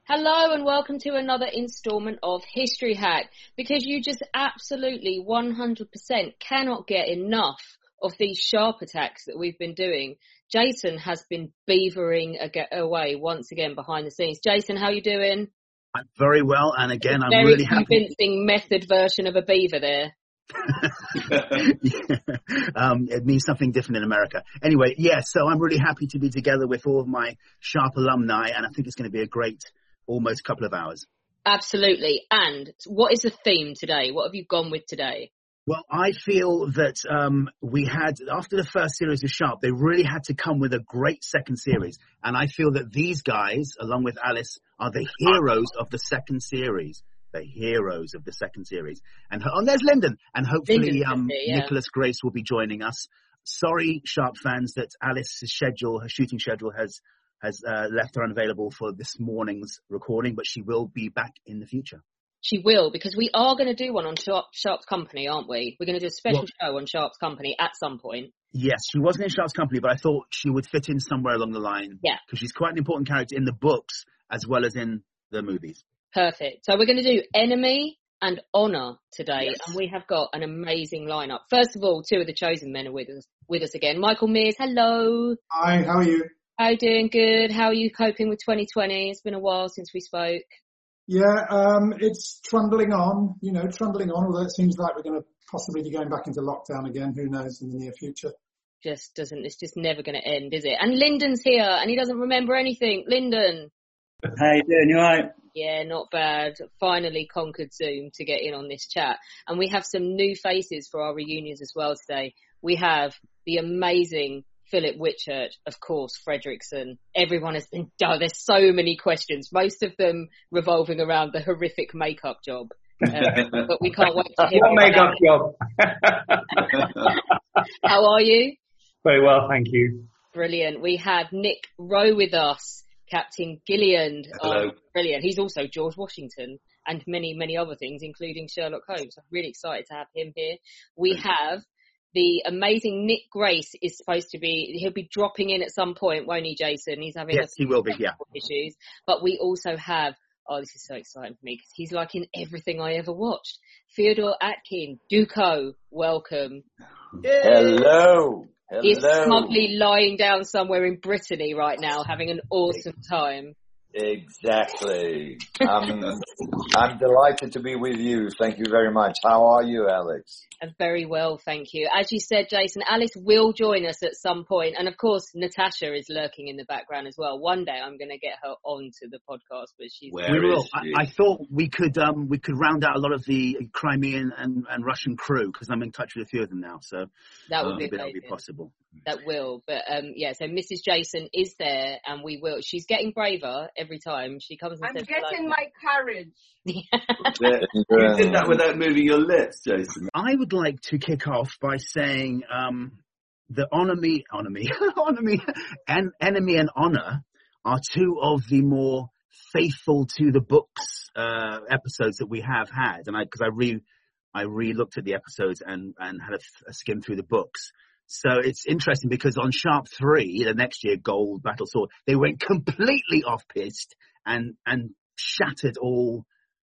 Hello and welcome to another instalment of History Hack, because you just absolutely 100% cannot get enough of these sharp attacks that we've been doing. Jason has been beavering away once again behind the scenes. Jason, how are you doing? I'm very well, and again, I'm really happy. Convincing method version of a beaver there. It means something different in America. Anyway, so I'm really happy to be together with all of my Sharp alumni, and I think it's going to be a great almost couple of hours. Absolutely. And what is the theme today? What have you gone with today? Well, I feel that we had, after the first series of Sharp, they really had to come with a great second series. And I feel that these guys, along with Alice, are the heroes of the second series. The heroes of the second series. And there's Lyndon. And hopefully Nicholas Grace will be joining us. Sorry, Sharp fans, that Alice's schedule, her shooting schedule, has left her unavailable for this morning's recording, but she will be back in the future. She will, because we are going to do one on Sharp's Company, aren't we? We're going to do a special show on Sharp's Company at some point. Yes, she wasn't in Sharp's Company, but I thought she would fit in somewhere along the line. Yeah. Because she's quite an important character in the books as well as in the movies. Perfect. So we're going to do Enemy and Honor today, yes. And we have got an amazing lineup. First of all, two of the chosen men are with us again. Michael Mears, hello. Hi, how are you? How are you doing? Good. How are you coping with 2020? It's been a while since we spoke. Yeah, it's trundling on, although it seems like we're going to possibly be going back into lockdown again. Who knows in the near future? It's just never going to end, is it? And Lyndon's here and he doesn't remember anything. Lyndon. How you doing? You all right? Yeah, not bad. Finally conquered Zoom to get in on this chat. And we have some new faces for our reunions as well today. We have the amazing Philip Whitchurch, of course, Fredrickson. Everyone has been done. There's so many questions, most of them revolving around the horrific makeup job. But we can't wait to hear what makeup job? How are you? Very well, thank you. Brilliant. We have Nick Rowe with us, Captain Gilliland. Hello. Brilliant. He's also George Washington and many, many other things, including Sherlock Holmes. I'm really excited to have him here. We have the amazing Nick Grace he'll be dropping in at some point, won't he, Jason? He's having he will be, yeah. Issues. But we also have, this is so exciting for me because he's like in everything I ever watched. Theodore Atkin, Duco, welcome. Yay. Hello. He's smugly lying down somewhere in Brittany right now, having an awesome time. Exactly. I'm delighted to be with you. Thank you very much. How are you, Alex? Very well, thank you. As you said, Jason, Alice will join us at some point. And of course, Natasha is lurking in the background as well. One day I'm going to get her onto the podcast, but she's... We will. I thought we could round out a lot of the Crimean and Russian crew, because I'm in touch with a few of them now. So that would be possible. That will. But so Mrs. Jason is there and we will. She's getting braver every time she comes and I'm says getting my courage. You did that without moving your lips, Jason. I would like to kick off by saying the enemy and honor are two of the more faithful to the books episodes that we have had, and because I re-looked at the episodes and had a skim through the books. So it's interesting because on Sharp 3, the next year, Gold, Battle Sword, they went completely off-piste and shattered all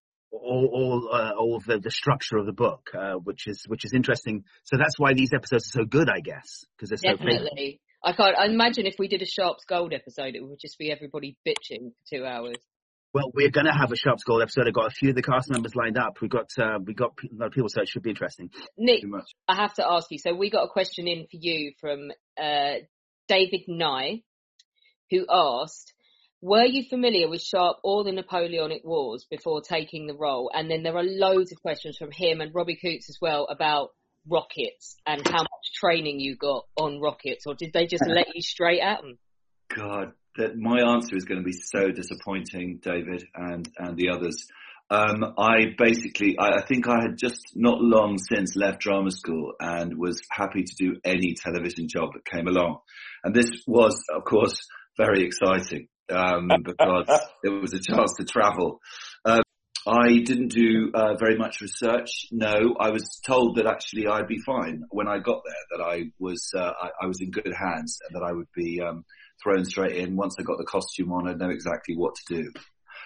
of the structure of the book, which is interesting. So that's why these episodes are so good, I guess, because they're so definitely. I imagine if we did a Sharp's Gold episode, it would just be everybody bitching for 2 hours. Well, we're going to have a Sharp's Gold episode. I've got a few of the cast members lined up. We got a lot of people, so it should be interesting. Nick, I have to ask you. So we got a question in for you from David Nye, who asked, were you familiar with Sharp or the Napoleonic Wars before taking the role? And then there are loads of questions from him and Robbie Coots as well about rockets and how much training you got on rockets, or did they just let you straight at them? God, my answer is going to be so disappointing, David, and the others. I think I had just not long since left drama school and was happy to do any television job that came along. And this was, of course, very exciting because it was a chance to travel. I didn't do very much research. No, I was told that actually I'd be fine when I got there, that I was in good hands and that I would be thrown straight in. Once I got the costume on, I'd know exactly what to do.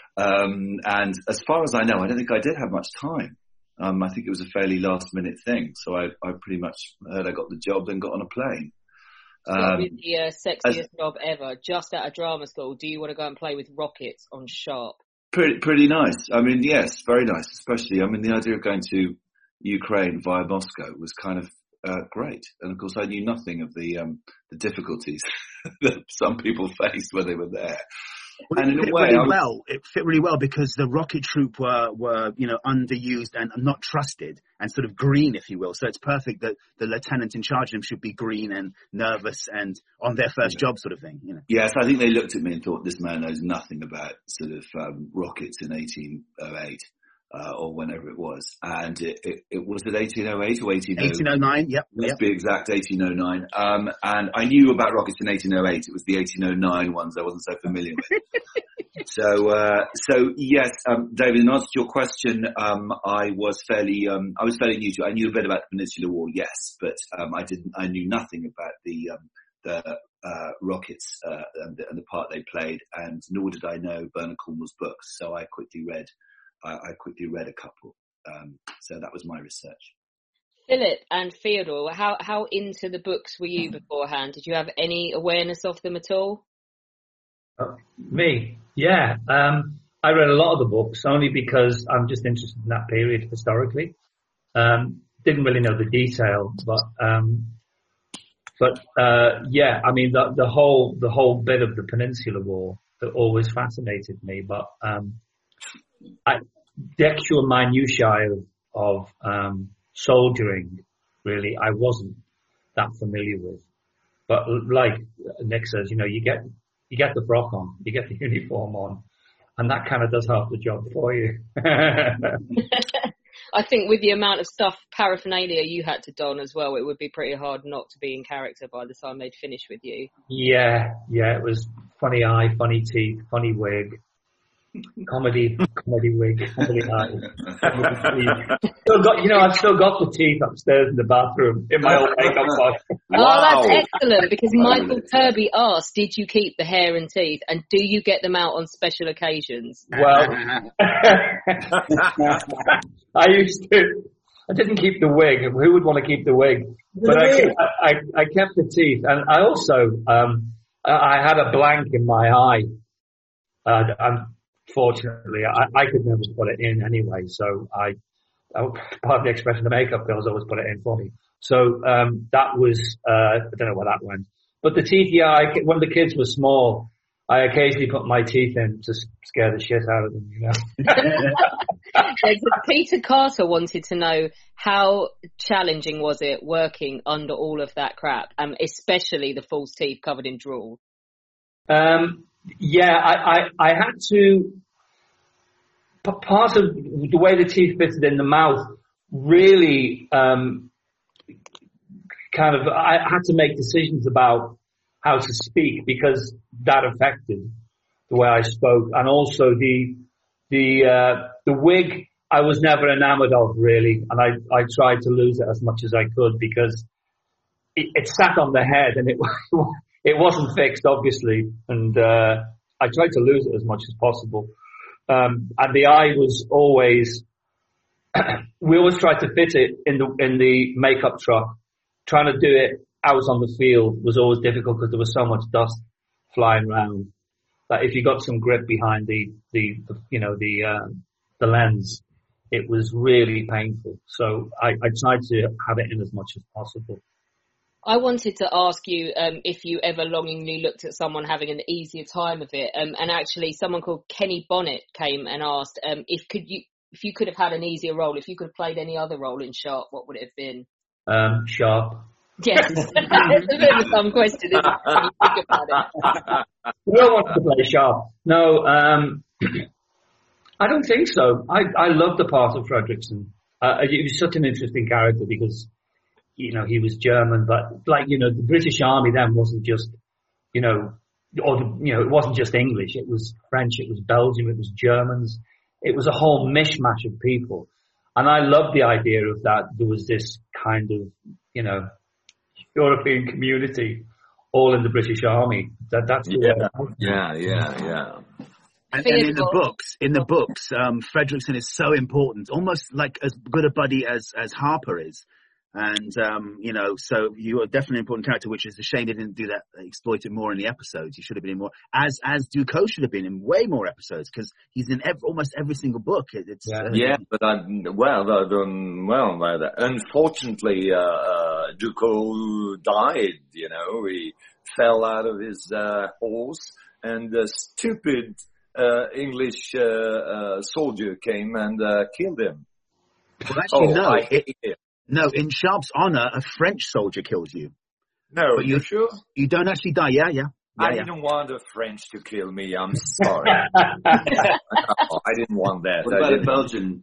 And as far as I know, I don't think I did have much time. I think it was a fairly last minute thing. So I pretty much heard I got the job, then got on a plane. Start with the sexiest job ever, just out of drama school. Do you want to go and play with rockets on Sharp? Pretty nice. I mean, yes, very nice. Especially, I mean, the idea of going to Ukraine via Moscow was kind of great. And of course, I knew nothing of the difficulties that some people faced when they were there. Well, and in a way, it fit really well because the rocket troop were underused and not trusted and sort of green, if you will. So it's perfect that the lieutenant in charge of them should be green and nervous and on their first job, sort of thing. Yes, I think they looked at me and thought this man knows nothing about sort of rockets in 1808 or whenever it was, and it was it 1808 or 1809. Yep. Let's be exact, 1809. And I knew about rockets in 1808. It was the 1809 ones I wasn't so familiar with. So yes, David, in answer to your question, I was fairly new to it. I knew a bit about the Peninsular War, yes, but I knew nothing about the rockets and the part they played, and nor did I know Bernard Cornwell's books. So I quickly read a couple. So that was my research. Philip and Theodore, how into the books were you beforehand? Did you have any awareness of them at all? Me? Yeah. I read a lot of the books only because I'm just interested in that period historically. Didn't really know the detail, but yeah, I mean, the whole bit of the Peninsular War that always fascinated me, but, the actual minutiae of soldiering, really, I wasn't that familiar with. But like Nick says, you get the frock on, you get the uniform on, and that kind of does half the job for you. I think with the amount of stuff, paraphernalia you had to don as well, it would be pretty hard not to be in character by the time they'd finish with you. Yeah, it was funny eye, funny teeth, funny wig. Comedy wig, comedy eye. I've still got the teeth upstairs in the bathroom in my old makeup box. Wow. Oh, that's excellent, because Michael Kirby asked, did you keep the hair and teeth, and do you get them out on special occasions? Well, I didn't keep the wig. Who would want to keep the wig? But I kept the teeth, and I also, I had a blank in my eye. Unfortunately, I could never put it in anyway, so part of the expression, the makeup girls always put it in for me. So that was, I don't know where that went. But the teeth, yeah, when the kids were small, I occasionally put my teeth in to scare the shit out of them, Peter Carter wanted to know, how challenging was it working under all of that crap, especially the false teeth covered in drool? Yeah, I had to, part of the way the teeth fitted in the mouth really, I had to make decisions about how to speak because that affected the way I spoke. And also the wig, I was never enamored of really. And I tried to lose it as much as I could because it sat on the head and it wasn't fixed, obviously, and I tried to lose it as much as possible. And the eye was always, we always tried to fit it in the makeup truck. Trying to do it out on the field was always difficult because there was so much dust flying around that if you got some grip behind the lens, it was really painful. So I tried to have it in as much as possible. I wanted to ask you if you ever longingly looked at someone having an easier time of it. And actually, someone called Kenny Bonnet came and asked if you could have had an easier role, if you could have played any other role in Sharp, what would it have been? Sharp. Yes, it's a bit of a dumb question, isn't it, when you think about it? We all want to play Sharp. No, I don't think so. I love the part of Fredrickson. He was such an interesting character because he was German, but the British Army then wasn't just, it wasn't just English. It was French, it was Belgium, it was Germans. It was a whole mishmash of people. And I loved the idea of that. There was this kind of, European community all in the British Army. That's yeah. And in the books, Fredricksen is so important, almost like as good a buddy as Harper is. And, so you are definitely an important character, which is a shame they didn't do that, exploit it more in the episodes. He should have been in more, as Ducos should have been in way more episodes, because he's in almost every single book. But unfortunately, Ducos died, he fell out of his horse, and a stupid English soldier came and killed him. Well, actually, no, in Sharp's honor, a French soldier killed you. No, but you sure? You don't actually die, yeah. I didn't want a French to kill me, I'm sorry. No, I didn't want that. What about a Belgian?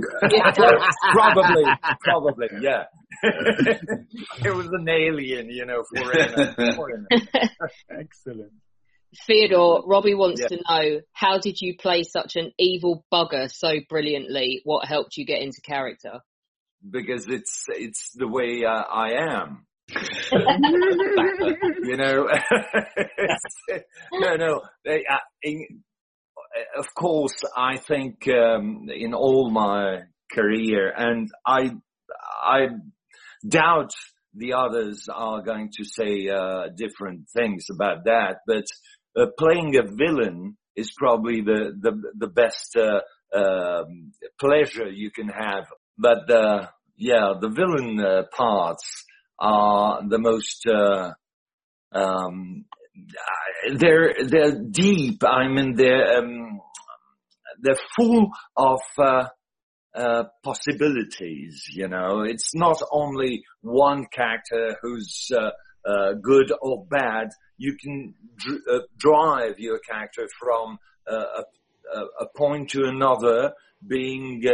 Probably, yeah. It was an alien, foreigner. Excellent. Theodore, Robbie wants to know, how did you play such an evil bugger so brilliantly? What helped you get into character? Because it's the way I am. Of course, I think in all my career, and I doubt the others are going to say different things about that, but playing a villain is probably the best pleasure you can have. But the villain parts are the most they're deep. I mean, they're full of possibilities. It's not only one character who's good or bad. You can drive your character from a point to another, being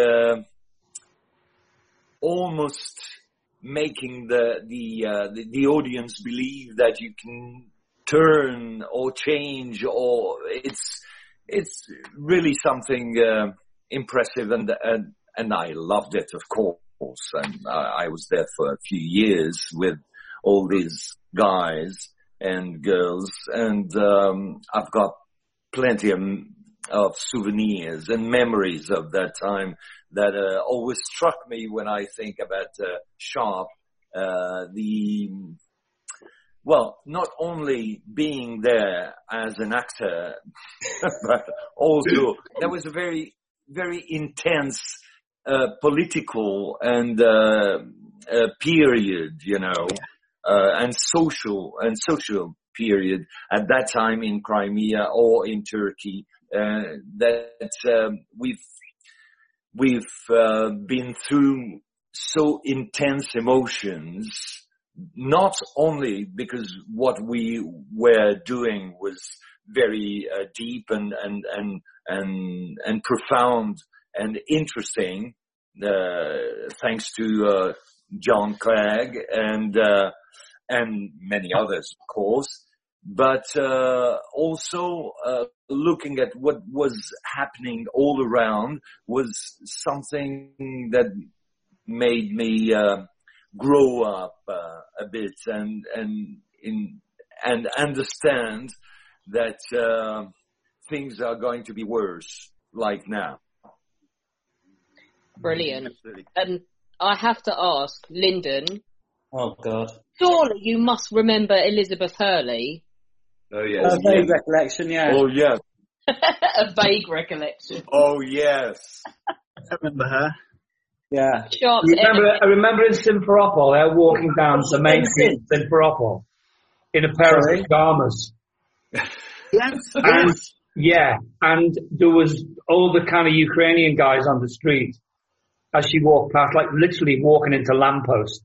almost making the audience believe that you can turn or change, or it's really something impressive, and I loved it, of course. And I was there for a few years with all these guys and girls, and I've got plenty of souvenirs and memories of that time that always struck me when I think about Sharp. Not only being there as an actor, but also there was a very, very intense political and period, and social period at that time in Crimea or in Turkey. That we've been through so intense emotions, not only because what we were doing was very deep and profound and interesting, thanks to John Clegg and many others, of course, but also looking at what was happening all around was something that made me grow up a bit and understand that things are going to be worse, like now. Brilliant. Absolutely. And I have to ask, Lyndon. Oh God. Surely you must remember Elizabeth Hurley. Oh yes. A vague recollection, yeah. Oh yes. A vague recollection. Oh yes. I remember her. Yeah. I remember in Simferopol, walking down the main street in Simferopol in a pair of pajamas. Yes. And there was all the kind of Ukrainian guys on the street as she walked past, like literally walking into lampposts.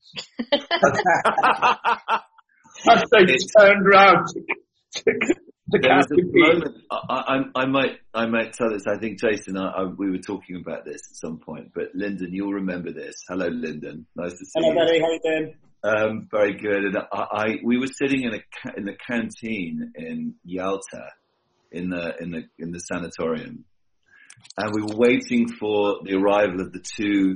As they turned round to catch the I might tell this. I think Jason we were talking about this at some point, but Lyndon, you'll remember this. Hello, Lyndon. Nice to see you. Hello, buddy. How you doing? Very good. And we were sitting in the canteen in Yalta, in the sanatorium, and we were waiting for the arrival of the two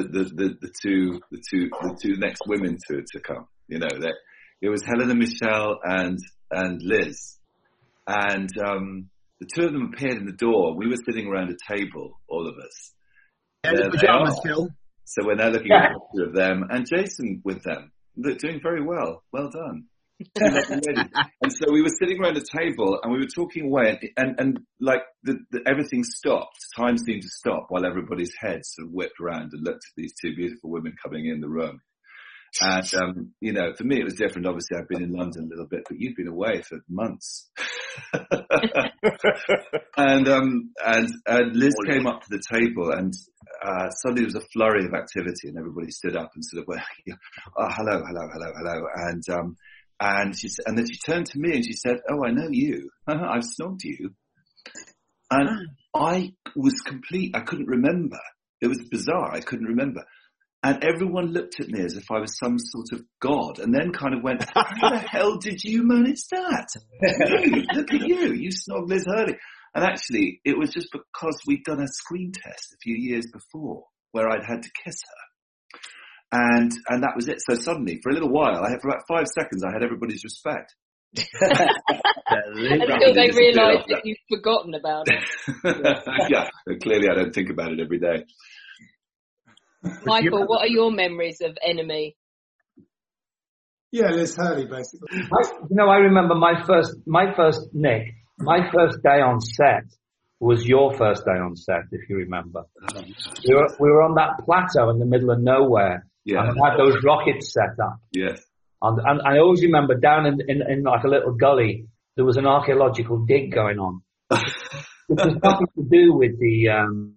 next women to come. It was Helena Michelle and Liz. And the two of them appeared in the door. We were sitting around a table, all of us. Yeah, There the they pajamas, are. Phil. So we're now looking at the picture of them and Jason with them. They're doing very well. Well done. Two lovely ladies. And so we were sitting around a table and we were talking away and like everything stopped. Time seemed to stop while everybody's heads sort of whipped around and looked at these two beautiful women coming in the room. And, you know, for me it was different. Obviously I've been in London a little bit, but you've been away for months. and Liz came up to the table and, suddenly there was a flurry of activity and everybody stood up and sort of went, hello. And she said, and then she turned to me and she said, "Oh, I know you. I've snogged you." And I couldn't remember. It was bizarre. I couldn't remember. And everyone looked at me as if I was some sort of god and then kind of went, "How the hell did you manage that? Look at you. You snogged Liz Hurley." And actually, it was just because we'd done a screen test a few years before where I'd had to kiss her. And that was it. So suddenly, for a little while, for about 5 seconds, I had everybody's respect. Until they realised that you've forgotten about it. Yeah, clearly I don't think about it every day. Michael, what are your memories of Enemy? Yeah, Liz Hurley, basically. I remember my first day on set was your first day on set, if you remember. We were on that plateau in the middle of nowhere. Yeah. And I had those rockets set up. Yes. And I always remember down in like a little gully, there was an archaeological dig going on. Which was nothing to do with the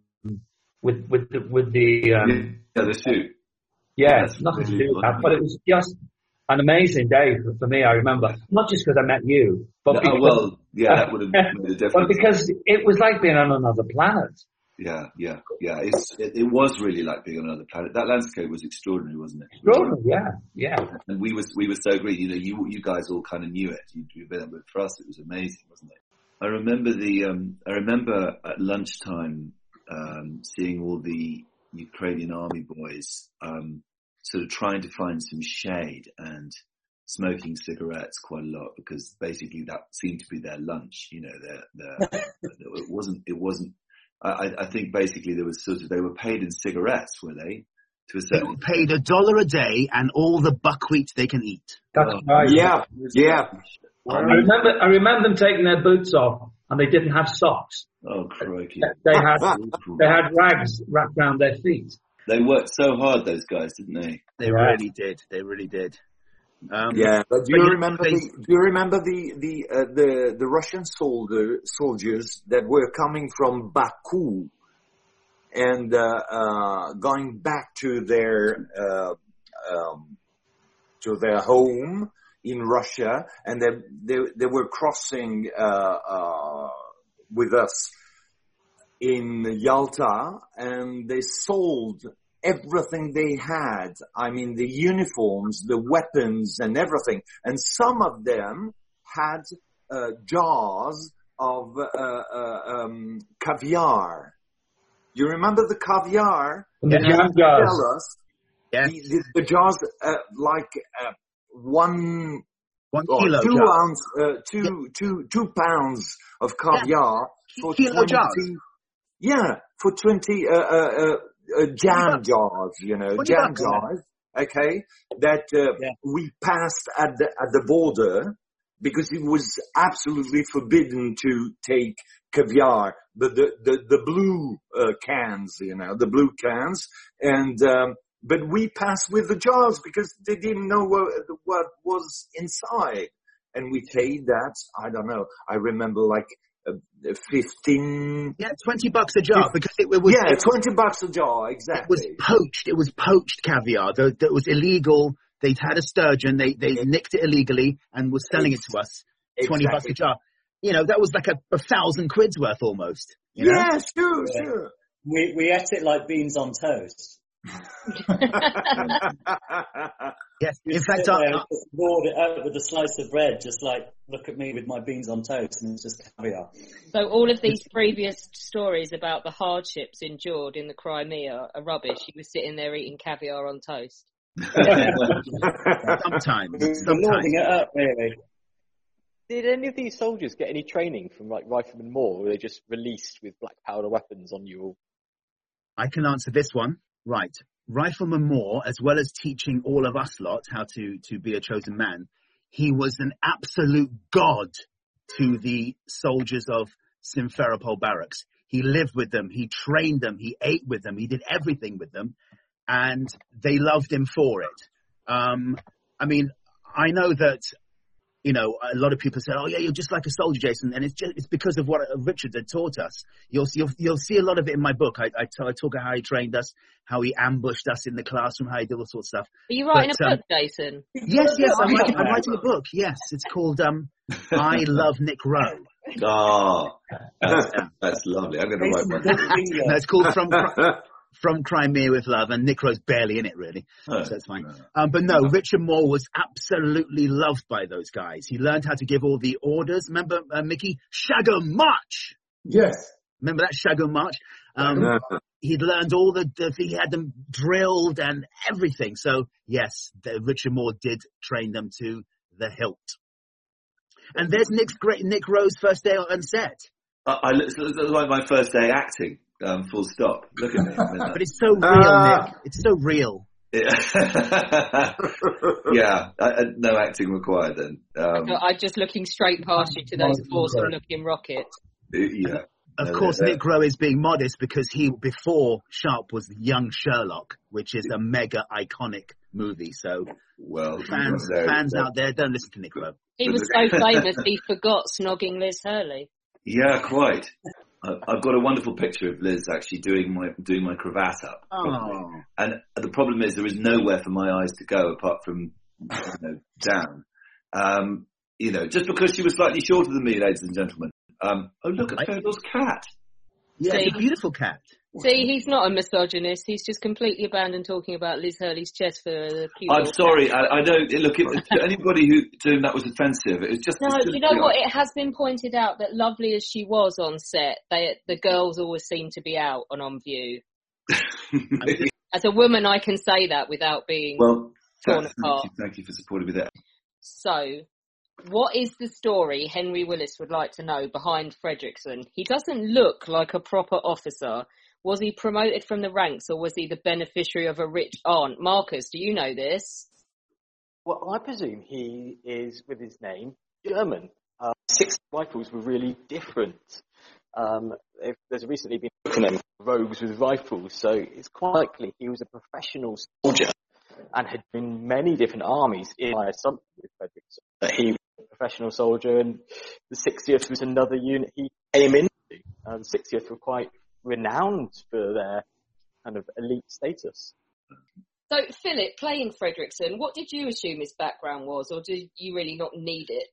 the shoot. Yeah, it's nothing to do with that. But it was just an amazing day for me, I remember. Not just because I met you, but that would have made a difference. But because it was like being on another planet. Yeah. It was really like being on another planet. That landscape was extraordinary, wasn't it? Extraordinary, yeah. And we were so great. You know, you guys all kind of knew it. You'd been there, but for us, it was amazing, wasn't it? I remember at lunchtime seeing all the Ukrainian army boys sort of trying to find some shade and smoking cigarettes quite a lot because basically that seemed to be their lunch. You know, it wasn't. I think basically there was they were paid in cigarettes, were they? To a certain they were paid $1 a day and all the buckwheat they can eat. That's right. Yeah. I remember them taking their boots off and they didn't have socks. Oh, crikey. They had rags wrapped around their feet. They worked so hard, those guys, didn't they? They really did. They really did. But do you remember the Russian soldiers that were coming from Baku and going back to their home in Russia, and they were crossing with us in Yalta, and they sold everything they had. I mean, the uniforms, the weapons, and everything. And some of them had jars of caviar. You remember the caviar? The jam jars. Yes. The jars, like 1 kilo 2 jar. ounce, 2 pounds of caviar for Kilo 20. jars. Yeah, for 20 jam jars, jam jars. Okay, that we passed at the border because it was absolutely forbidden to take caviar, the blue cans, the blue cans, and but we passed with the jars because they didn't know what was inside, and we paid that. I don't know. I remember like 15. Yeah, $20 a jar because it was. Yeah, $20 a jar, exactly. It was poached caviar. That was illegal. They'd had a sturgeon. They nicked it illegally and was selling it to us. $20 a jar. That was like 1,000 quid's worth almost. Yeah, sure. We ate it like beans on toast. Yes, in fact, I rolled it out with a slice of bread, just like, look at me with my beans on toast, and it's just caviar. So all of these previous stories about the hardships endured in the Crimea are rubbish. You were sitting there eating caviar on toast. sometimes. Loading it up, really. Did any of these soldiers get any training from like Rifleman Moore, or were they just released with black powder weapons on you all? I can answer this one. Right. Rifleman Moore, as well as teaching all of us lot how to be a chosen man, he was an absolute god to the soldiers of Simferopol Barracks. He lived with them, he trained them, he ate with them, he did everything with them, and they loved him for it. I mean, I know that, you know, a lot of people say, "Oh yeah, you're just like a soldier, Jason," and it's because of what Richard had taught us. You'll see a lot of it in my book. I talk about how he trained us, how he ambushed us in the classroom, how he did all sorts of stuff. Are you writing a book, Jason? Yes, I'm writing a book. Yes, it's called I Love Nick Rowe. Oh, that's lovely. I'm going to write one. No, it's called From Crimea with Love, and Nick Rowe's barely in it, really, so that's fine. But no, Richard Moore was absolutely loved by those guys. He learned how to give all the orders. Remember, Mickey? Shago March! Yes. Remember that, Shago March? He'd learned all he had them drilled and everything. So, yes, Richard Moore did train them to the hilt. And there's Nick Rowe's first day on set. It's like my first day acting. Full stop. Look at me. But it's so real, Nick. It's so real. Yeah. No acting required then. I'm just looking straight past you to those awesome-looking rockets. Yeah. Of course, Nick Rowe is being modest because before Sharp was young Sherlock, which is a mega iconic movie. So, fans out there, don't listen to Nick Rowe. He was so famous, he forgot snogging Liz Hurley. Yeah, quite. I've got a wonderful picture of Liz actually doing my cravat up. Oh. And the problem is there is nowhere for my eyes to go apart from down. Just because she was slightly shorter than me, ladies and gentlemen. Oh, look at Fodor's cat. Yeah, it's a beautiful cat. See, he's not a misogynist. He's just completely abandoned talking about Liz Hurley's chest for the cute. I'm sorry. I know. Look, to anybody to whom that was offensive, it was just. No, you know what? It has been pointed out that lovely as she was on set, the girls always seem to be out on view. As a woman, I can say that without being torn apart. Thank you for supporting me there. So, what is the story Henry Willis would like to know behind Fredrickson? He doesn't look like a proper officer. Was he promoted from the ranks, or was he the beneficiary of a rich aunt? Marcus, do you know this? Well, I presume he is, with his name, German. 6 rifles were really different. There's recently been looking at rogues with rifles, so it's quite likely he was a professional soldier and had been in many different armies. In my assumption with Fredrickson, that he was a professional soldier, and the 60th was another unit he came into. The 60th were quite renowned for their kind of elite status. So, Philip, playing Fredrickson, what did you assume his background was, or did you really not need it?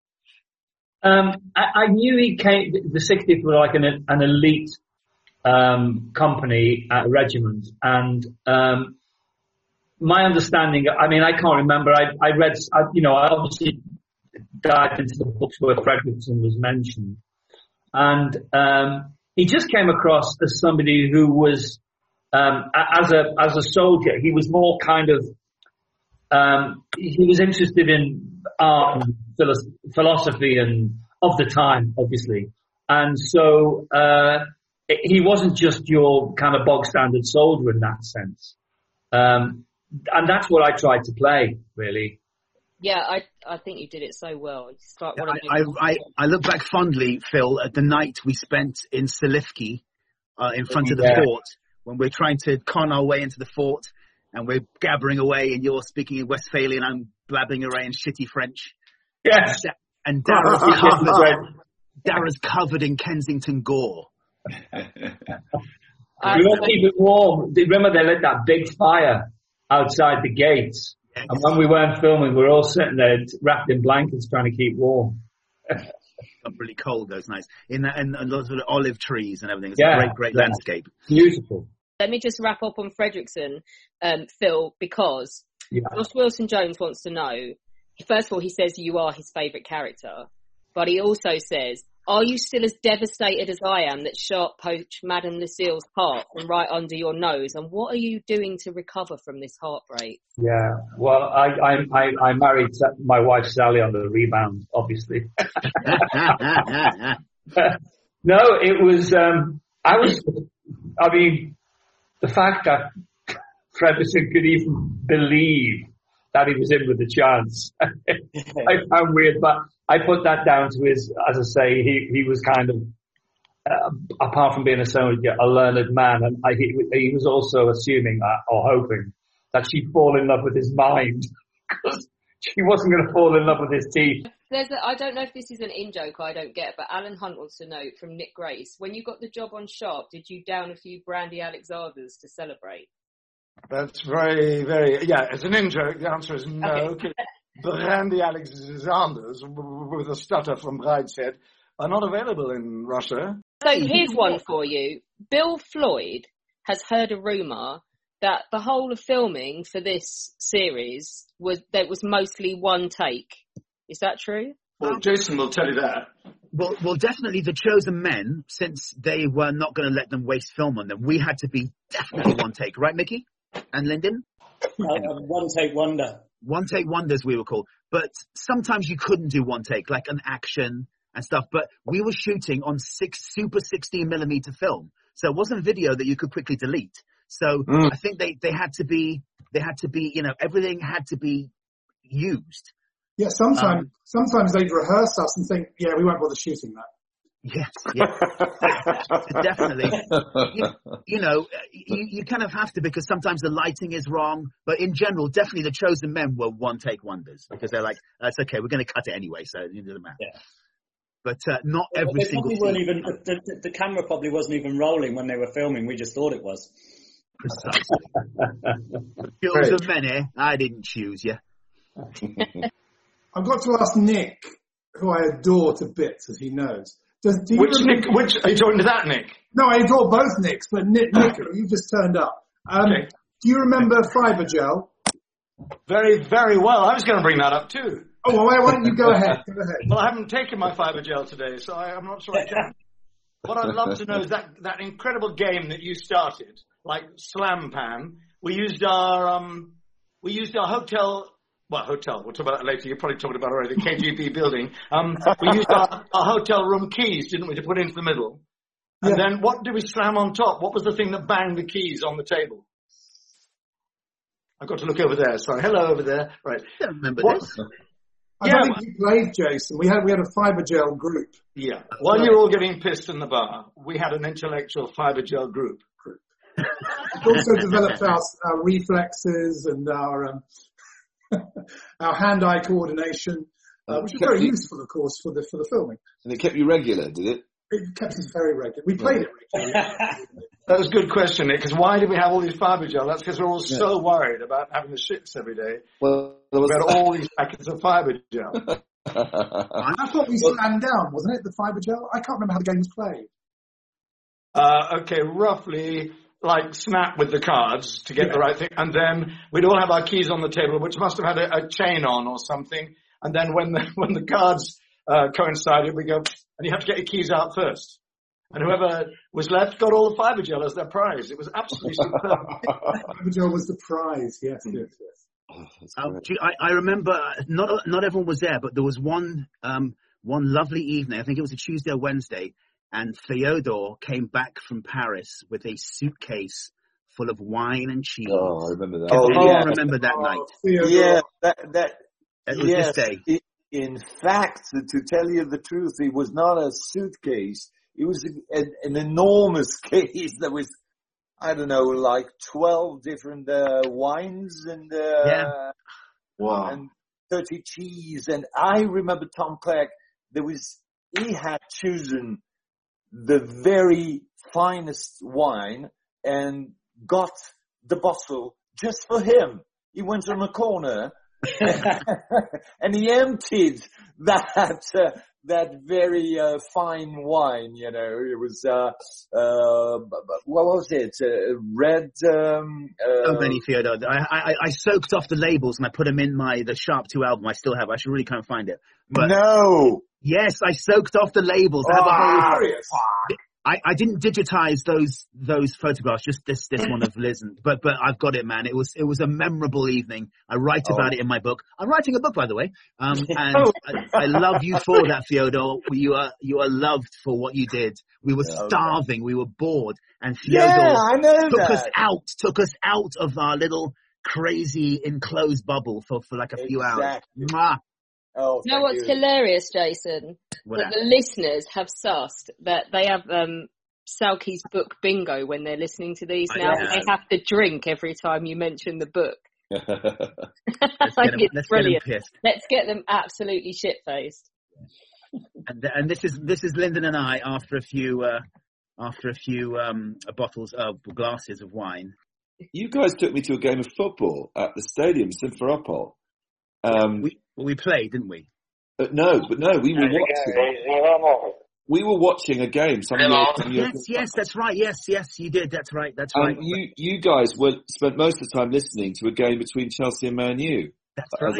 I knew he came. The 60th were like an elite company at a regiment, and my understanding. I mean, I can't remember. I read. I obviously dived into the books where Fredrickson was mentioned, and he just came across as somebody who was, as a soldier, he was more kind of, he was interested in art and philosophy and of the time, obviously. And so, he wasn't just your kind of bog standard soldier in that sense. And that's what I tried to play, really. Yeah, I think you did it so well. I look back fondly, Phil, at the night we spent in Silifke, in front of the fort, when we're trying to con our way into the fort, and we're gabbering away, and you're speaking in Westphalian, I'm blabbing away in shitty French. Yes. And Dara's covered in Kensington gore. We won't keep it warm. Remember, they lit that big fire outside the gates. Yes. And when we weren't filming, we were all sitting there wrapped in blankets trying to keep warm. Got really cold those nights. And lots of olive trees and everything. It's a great landscape. Beautiful. Let me just wrap up on Fredrickson, Phil, because Josh Wilson-Jones wants to know, first of all, he says you are his favourite character. But he also says, are you still as devastated as I am that Sharp poached Madame Lucille's heart from right under your nose? And what are you doing to recover from this heartbreak? Yeah, well, I married my wife Sally on the rebound, obviously. No, it was, the fact that Fredrickson could even believe that he was in with a chance, I found weird, but I put that down to his, as I say, he was kind of, apart from being a learned man, and he was also assuming that, or hoping, that she'd fall in love with his mind, because she wasn't going to fall in love with his teeth. I don't know if this is an in-joke I don't get, but Alan Hunt wants to know from Nick Grace, when you got the job on Sharp, did you down a few Brandy Alexanders to celebrate? That's very, very, yeah, as an in-joke, the answer is no. Okay. Brandy Alexanders, with a stutter from Brideshead, are not available in Russia. So here's one for you. Bill Floyd has heard a rumour that the whole of filming for this series was mostly one take. Is that true? Well, Jason will tell you that. Well, definitely The Chosen Men, since they were not going to let them waste film on them, we had to be definitely one take. Right, Mickey? And Lyndon? One take wonder. One take wonders, we were called. But sometimes you couldn't do one take, like an action and stuff. But we were shooting on super 16mm film. So it wasn't video that you could quickly delete. So I think they had to be, everything had to be used. Yeah, sometimes they'd rehearse us and think, yeah, we won't bother shooting that. Yes, definitely. You kind of have to, because sometimes the lighting is wrong. But in general, definitely The Chosen Men were one take wonders, because they're like, that's okay, we're going to cut it anyway, so it doesn't matter. Yeah. But not every single scene. The camera probably wasn't even rolling when they were filming. We just thought it was. Precisely. Chosen Men, eh? I didn't choose you. I've got to ask Nick, who I adore to bits, as he knows. Which are you talking to that, Nick? No, I adore both Nicks, but Nick, you just turned up. Okay. Do you remember Fibergel? Very, very well. I was going to bring that up too. Oh, well, why don't you go ahead? Go ahead. Well, I haven't taken my Fibergel today, so I'm not sure I can. What I'd love to know is that incredible game that you started, like Slam Pan. We used our hotel. Well, hotel. We'll talk about that later. You're probably talking about already the KGB building. We used our hotel room keys, didn't we, to put into the middle? And then what did we slam on top? What was the thing that banged the keys on the table? I've got to look over there. Sorry. Hello over there. Right. I don't remember this. I don't think you played, Jason. We had a Fibergel group. Yeah. While you were all getting pissed in the bar, we had an intellectual Fibergel group. We also developed our reflexes and our hand-eye coordination, which is very useful, of course, for the filming. And it kept you regular, did it? It kept us very regular. We played it regularly. That was a good question, Nick, because why did we have all these Fibergel? That's because we're all so worried about having the shits every day. Well, we had all these packets of Fibergel. I thought we slammed down, wasn't it, the Fibergel? I can't remember how the game was played. Okay, roughly like snap with the cards to get the right thing, and then we'd all have our keys on the table, which must have had a chain on or something, and then when the cards coincided, we go, and you have to get your keys out first. And whoever was left got all the Fibergel as their prize. It was absolutely superb. Fibergel was the prize, yes. I remember, not everyone was there, but there was one lovely evening, I think it was a Tuesday or Wednesday, and Theodore came back from Paris with a suitcase full of wine and cheese. Oh, I remember that. I remember that night. Theodore. Yeah, it was this day. In fact, to tell you the truth, it was not a suitcase. It was an enormous case that was, I don't know, like 12 different wines and and 30 cheese. And I remember Tom Clegg, he had chosen the very finest wine and got the bottle just for him. He went on a corner And he emptied that very fine wine, you know. It was what was it? Red. So many, Fyodor. I soaked off the labels and I put them in the Sharp 2 album. I still have. I should really kind of find it. But no. Yes, I soaked off the labels. I didn't digitize those photographs, just this one of Liz, but I've got it, man. It was a memorable evening. I write about it in my book. I'm writing a book, by the way. And I love you for that, Fyodor. You are loved for what you did. We were starving, we were bored, and Fyodor took us out of our little crazy enclosed bubble for like a few hours. Mwah. Oh, you know what's hilarious, Jason? That the listeners have sussed that they have Salky's book bingo when they're listening to these now. They have to drink every time you mention the book. Let's get them absolutely shit-faced. And this is Lyndon and I after a few glasses of wine. You guys took me to a game of football at the stadium, Simferopol. We played, didn't we? No, we were watching. We were watching a game. Yes, that's right. Yes, you did. That's right. You guys spent most of the time listening to a game between Chelsea and Man U. That's right.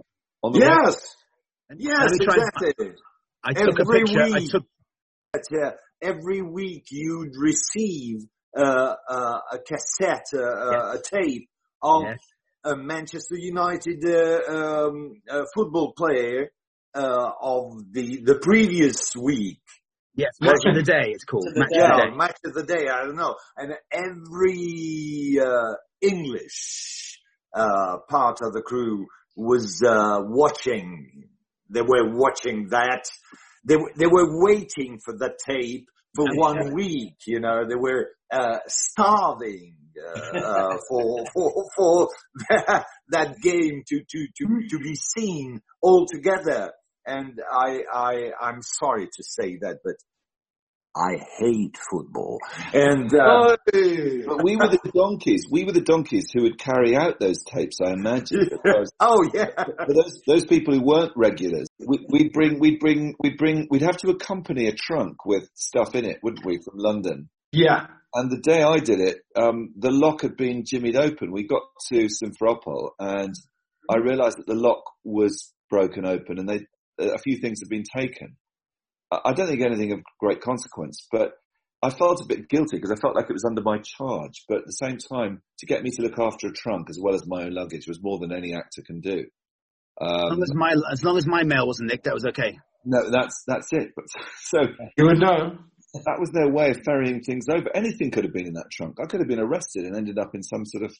Yes, exactly. I took a picture. Every week you'd receive a cassette, a tape of a Manchester United football player of the previous week. Yes, Match of the Day it's called. Match of the Day, I don't know. And every English part of the crew was watching. They were watching that. They were waiting for the tape for 1 week, you know. They were starving for that game to be seen all together. And I'm sorry to say that, but I hate football. And but we were the donkeys. We were the donkeys who would carry out those tapes, I imagine. For those people who weren't regulars, we'd have to accompany a trunk with stuff in it, wouldn't we, from London? Yeah. And the day I did it, the lock had been jimmied open. We got to Simferopol and I realized that the lock was broken open and a few things had been taken. I don't think anything of great consequence, but I felt a bit guilty because I felt like it was under my charge. But at the same time, to get me to look after a trunk as well as my own luggage was more than any actor can do. As long as my mail wasn't nicked, that was okay. No, that's it. But so you would know. That was their way of ferrying things over. Anything could have been in that trunk. I could have been arrested and ended up in some sort of...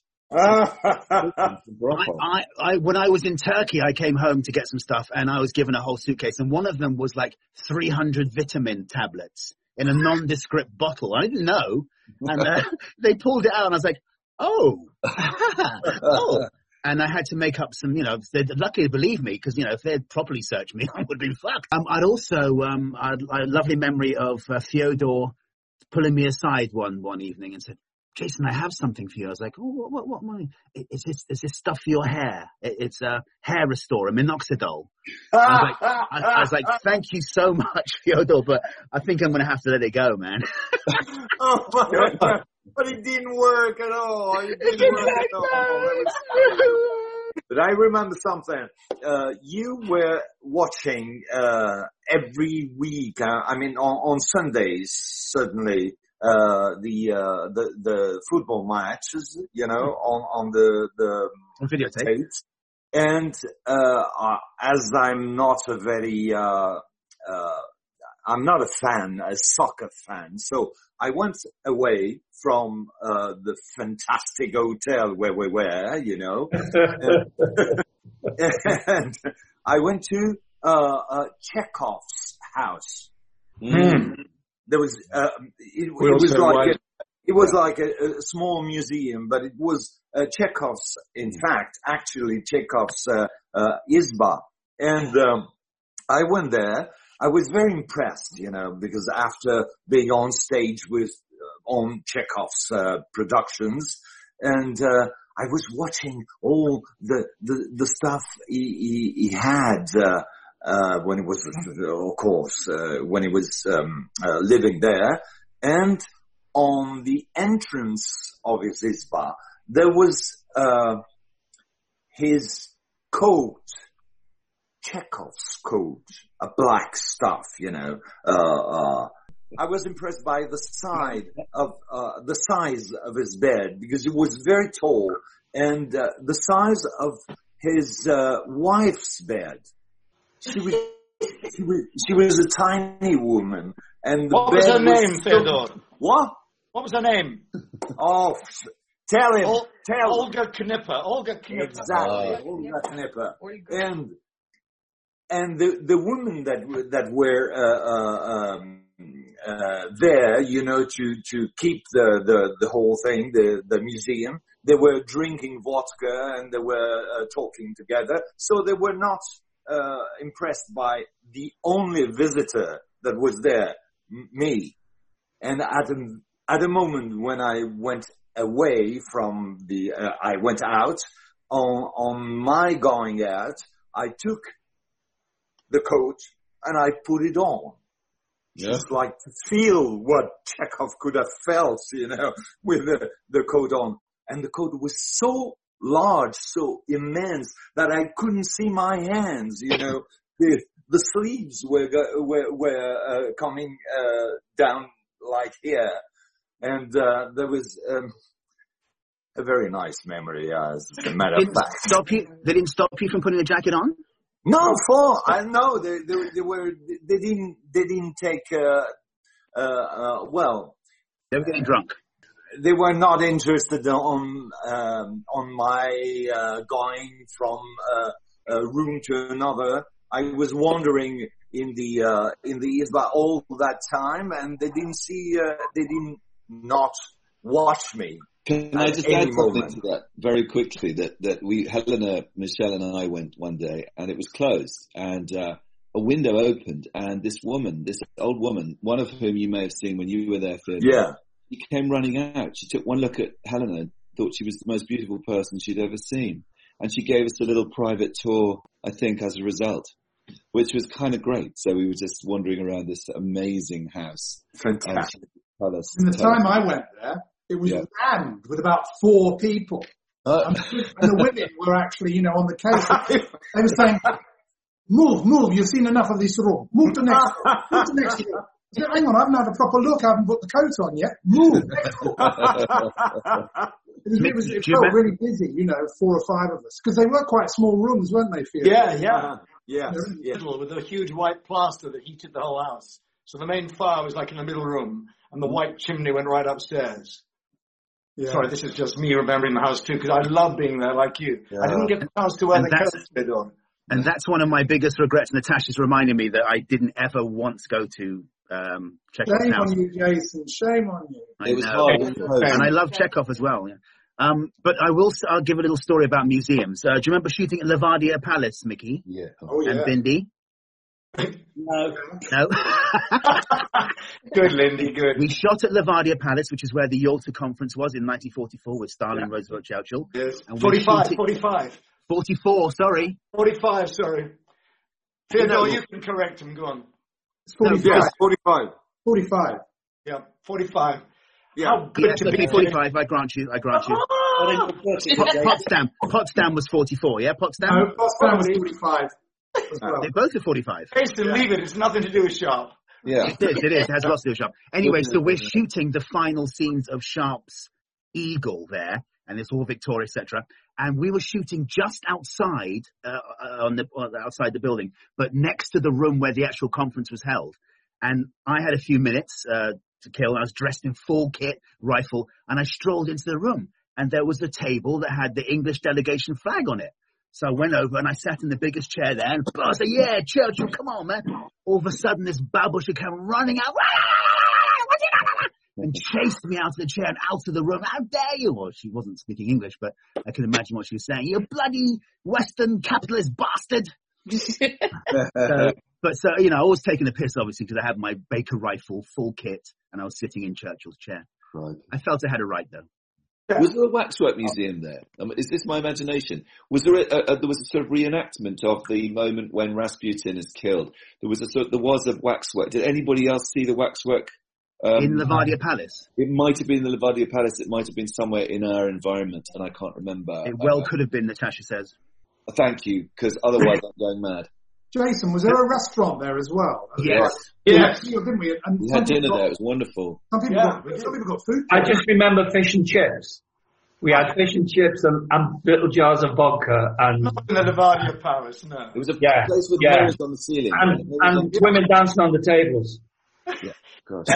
when I was in Turkey, I came home to get some stuff and I was given a whole suitcase and one of them was like 300 vitamin tablets in a nondescript bottle. I didn't know. And they pulled it out and I was like, oh. And I had to make up some, they'd luckily believe me because, if they'd properly searched me, I would have been fucked. I'd also, I had a lovely memory of Fyodor pulling me aside one evening and said, Jason, I have something for you. I was like, oh, what money? Is this stuff for your hair? It's a hair restorer, minoxidil. I was like, thank you so much, Fyodor, but I think I'm going to have to let it go, man. But it didn't work at all. But I remember something. You were watching every week. On Sundays, certainly. The football matches, on the videotape. And as I'm not I'm not a soccer fan, so I went away from the fantastic hotel where we were, and I went to Chekhov's house. There was it was like a small museum, but it was Chekhov's. In fact, actually Chekhov's Izba, and I went there. I was very impressed, because after being on stage on Chekhov's productions, and I was watching all the stuff he had, when he was, of course, when he was, living there. And on the entrance of his izba, there was, his coat, Chekhov's coat, a black stuff, you know. I was impressed by the size of his bed, because it was very tall, and the size of his wife's bed. She was a tiny woman, and the what bed was her name, Theodore? What? What was her name? Oh, tell him. Olga Knipper. Olga Knipper. Exactly, Olga Knipper. And the women that were there, you know, to keep the whole thing, the museum, they were drinking vodka and they were talking together. So they were not impressed by the only visitor that was there, me. And at a moment when I went away from I went out, on my going out, I took the coat and I put it on. Yeah. Just like to feel what Chekhov could have felt, you know, with the coat on. And the coat was so large, so immense, that I couldn't see my hands, you know. The sleeves were coming down like here. And there was a very nice memory, as a matter of fact. They didn't stop you from putting a jacket on? No, I know they didn't take well. They were getting drunk. They were not interested on my going from a room to another. I was wandering in the izba all that time, and they didn't not watch me. Can I just add something to that very quickly? That Helena, Michelle, and I went one day, and it was closed, and a window opened, and this old woman, one of whom you may have seen when you were there, Phil. Yeah. She came running out. She took one look at Helena and thought she was the most beautiful person she'd ever seen, and she gave us a little private tour, I think, as a result, which was kind of great. So we were just wandering around this amazing house. Fantastic. In the time I went there, it was rammed with about 4 people. And the women were actually, you know, on the case. They were saying, move, you've seen enough of this room. Move to next room. Move to next room. I said, hang on, I haven't had a proper look, I haven't put the coat on yet. Move, next room. It felt really busy, you know, 4 or 5 of us. Because they were quite small rooms, weren't they, Fiona? Yeah. With a huge white plaster that heated the whole house. So the main fire was like in the middle room, and the white chimney went right upstairs. Yeah. Sorry, this is just me remembering the house too, because I love being there like you. Yeah. I didn't get the chance to wear the coat on. And that's one of my biggest regrets. Natasha's reminding me that I didn't ever once go to Chekhov's Shame house. on you, Jason. Shame on you. It was hard. And I love Chekhov as well. Yeah. But I'll give a little story about museums. Do you remember shooting at Levadia Palace, Mickey? Yeah. And Bindi? No. Good, Lindy, good. We shot at Levadia Palace, which is where the Yalta Conference was in 1944 with Stalin, Roosevelt, Churchill. Yes. And 45. 44, sorry. 45, sorry. Theodore, you can correct him, go on. It's 45. Yeah, 45. 45. Yeah, 45. Yeah. How good to maybe be 45, I grant you. Potsdam was 44, yeah? Potsdam? No, Potsdam was 45. Well. They both are 45. Face and leave it. It's nothing to do with Sharp. Yeah. It is. It has lots to do with Sharp. Anyway, so we're shooting the final scenes of Sharp's Eagle there, and it's all Victoria, etc. And we were shooting just outside, outside the building, but next to the room where the actual conference was held. And I had a few minutes to kill. I was dressed in full kit, rifle, and I strolled into the room. And there was a table that had the English delegation flag on it. So I went over and I sat in the biggest chair there, and I said, yeah, Churchill, come on, man. All of a sudden, this babusha came running out and chased me out of the chair and out of the room. How dare you? Well, she wasn't speaking English, but I can imagine what she was saying. You bloody Western capitalist bastard. So, you know, I was taking the piss, obviously, because I had my Baker rifle, full kit, and I was sitting in Churchill's chair. Right. I felt I had a right, though. Yeah. Was there a waxwork museum there? Is this my imagination? Was there there was a sort of reenactment of the moment when Rasputin is killed? There was a waxwork. Did anybody else see the waxwork? In Levadia Palace? It might have been the Levadia Palace. It might have been somewhere in our environment, and I can't remember. It well could have been, Natasha says. Thank you, because otherwise I'm going mad. Jason, was there a restaurant there as well? Yes. Yes. Didn't we? And we had dinner there. It was wonderful. Some people got food. I just remember fish and chips. We had fish and chips and little jars of vodka. And not in the Levadia Palace, no. It was a place with mirrors on the ceiling. And women dancing on the tables. Yeah, gosh.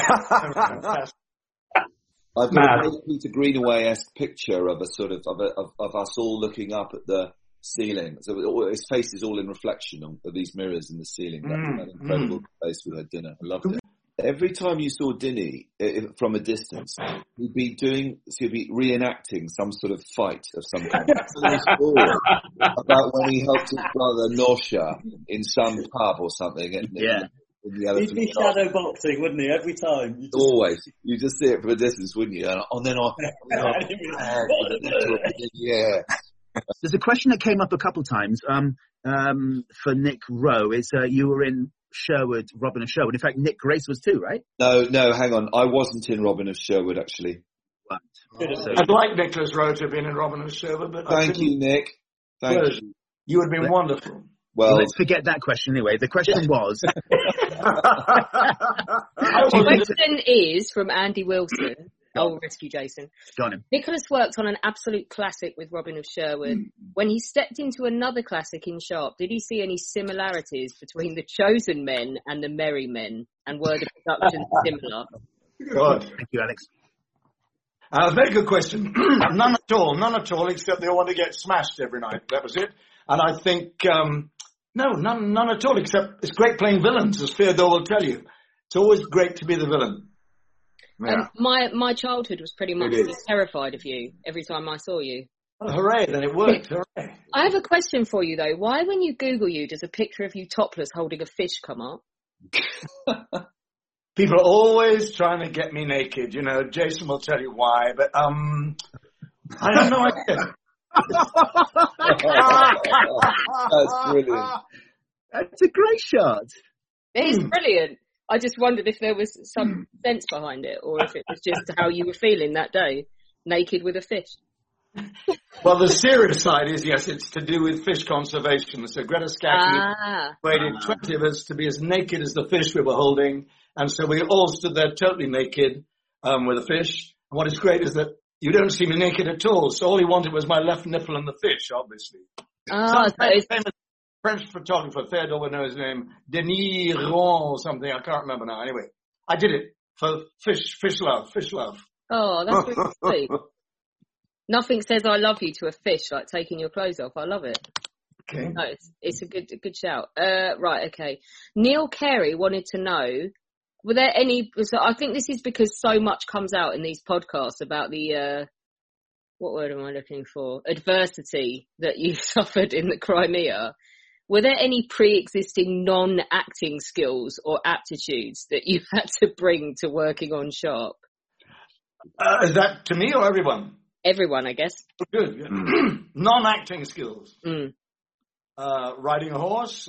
I've got a Peter Greenaway-esque picture of a sort of us all looking up at the ceiling. So his face is all in reflection of these mirrors in the ceiling. That incredible place we had dinner. I loved it. Every time you saw Dinny from a distance, he'd be reenacting some sort of fight of some kind. About when he helped his brother Nosha in some pub or something. In the He'd be shadow boxing, wouldn't he? Every time. Always. You just see it from a distance, wouldn't you? And then yeah. There's a question that came up a couple times for Nick Rowe. Is you were in Sherwood, Robin of Sherwood. In fact, Nick Grace was too, right? No, hang on. I wasn't in Robin of Sherwood, actually. What? I'd like Nicholas Rowe to have been in Robin of Sherwood, but Thank you, Nick. Thank you. You would have been wonderful. Well, let's forget that question anyway. The question was... The question is from Andy Wilson. I'll rescue Jason. Got him. Nicholas worked on an absolute classic with Robin of Sherwood. When he stepped into another classic in Sharpe, did he see any similarities between The Chosen Men and The Merry Men? And were the productions similar? God. Thank you, Alex. Very good question. None at all, except they all want to get smashed every night. That was it. And I think, none at all, except it's great playing villains, as Theodore will tell you. It's always great to be the villain. Yeah. My childhood was pretty much terrified of you every time I saw you. Oh, hooray, then it worked. Hooray. I have a question for you, though. Why, when you Google you, does a picture of you topless holding a fish come up? People are always trying to get me naked. You know, Jason will tell you why, but I have no idea. That's brilliant. That's a great shot. It is brilliant. I just wondered if there was some sense behind it, or if it was just how you were feeling that day, naked with a fish. Well, the serious side is, yes, it's to do with fish conservation. So Greta Scacchi persuaded 20 of us to be as naked as the fish we were holding, and so we all stood there totally naked with a fish. And what is great is that you don't see me naked at all, so all he wanted was my left nipple and the fish, obviously. Some famous French photographer, Theodore would know his name, Denis Ron or something, I can't remember now. Anyway, I did it for fish love. Oh, that's really sweet. Nothing says I love you to a fish like taking your clothes off. I love it. Okay. No, it's a good shout. Right, okay. Neil Carey wanted to know, were there any, so I think this is because so much comes out in these podcasts about the, what word am I looking for? Adversity that you suffered in the Crimea. Were there any pre-existing non-acting skills or aptitudes that you had to bring to working on Sharpe? Is that to me or everyone? Everyone, I guess. Good. Non-acting skills. Riding a horse.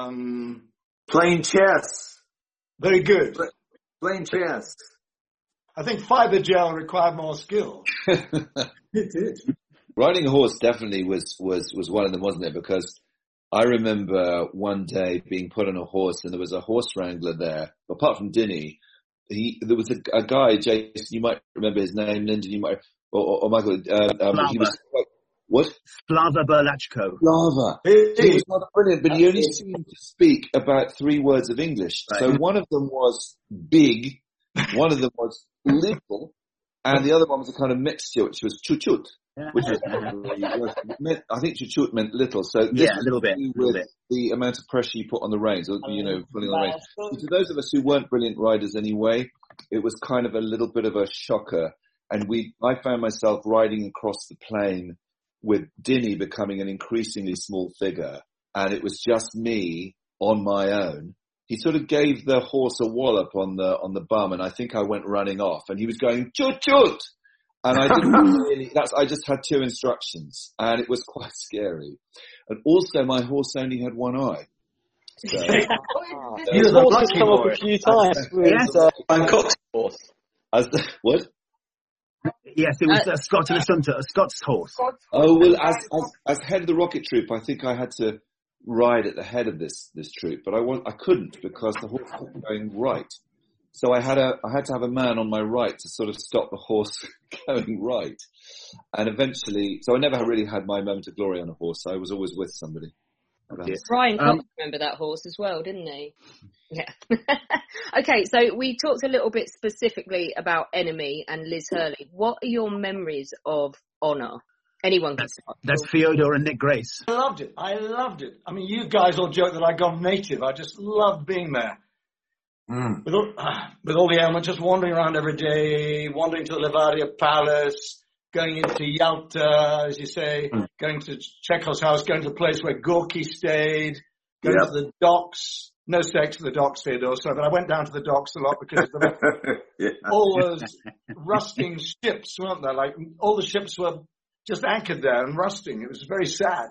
Playing chess. Very good. Playing chess. I think fiber gel required more skill. It did. Riding a horse definitely was one of them, wasn't it? Because I remember one day being put on a horse and there was a horse wrangler there. Apart from Dinny, there was a guy, Jason, you might remember his name, Lyndon, you might, or Michael, he was what? Slava Berlachko. Slava. He was not brilliant, but he only seemed to speak about 3 words of English. Right. So one of them was big, one of them was little, and the other one was a kind of mixture, which was chuchut. Which is, I think chuchut meant little. So this a little bit. The amount of pressure you put on the reins, or, pulling on the reins. So to those of us who weren't brilliant riders anyway, it was kind of a little bit of a shocker. And I found myself riding across the plain with Dinny becoming an increasingly small figure, and it was just me on my own. He sort of gave the horse a wallop on the bum, and I think I went running off, and he was going chut chut. And I didn't really, I just had 2 instructions, and it was quite scary. And also my horse only had one eye. So, Your horse has come up a few times with Bangkok's horse. What? Yes, it was a Scots horse. Oh, well, as head of the rocket troop, I think I had to ride at the head of this troop, but I couldn't because the horse was going right. So I had to have a man on my right to sort of stop the horse going right. And eventually, so I never really had my moment of glory on a horse. I was always with somebody. Brian Cox remember that horse as well, didn't he? Yeah. Okay, so we talked a little bit specifically about Enemy and Liz Hurley. What are your memories of Honor? Anyone can start. That's Fyodor and Nick Grace. I loved it. I mean, you guys all joke that I'd gone native. I just loved being there. With all the elements, just wandering around every day, wandering to the Levadia Palace, going into Yalta, as you say, going to Chekhov's house, going to the place where Gorky stayed, going to the docks. No sex at the docks, Theodore, so but I went down to the docks a lot because there were all those rusting ships, weren't there? Like, all the ships were just anchored there and rusting. It was very sad.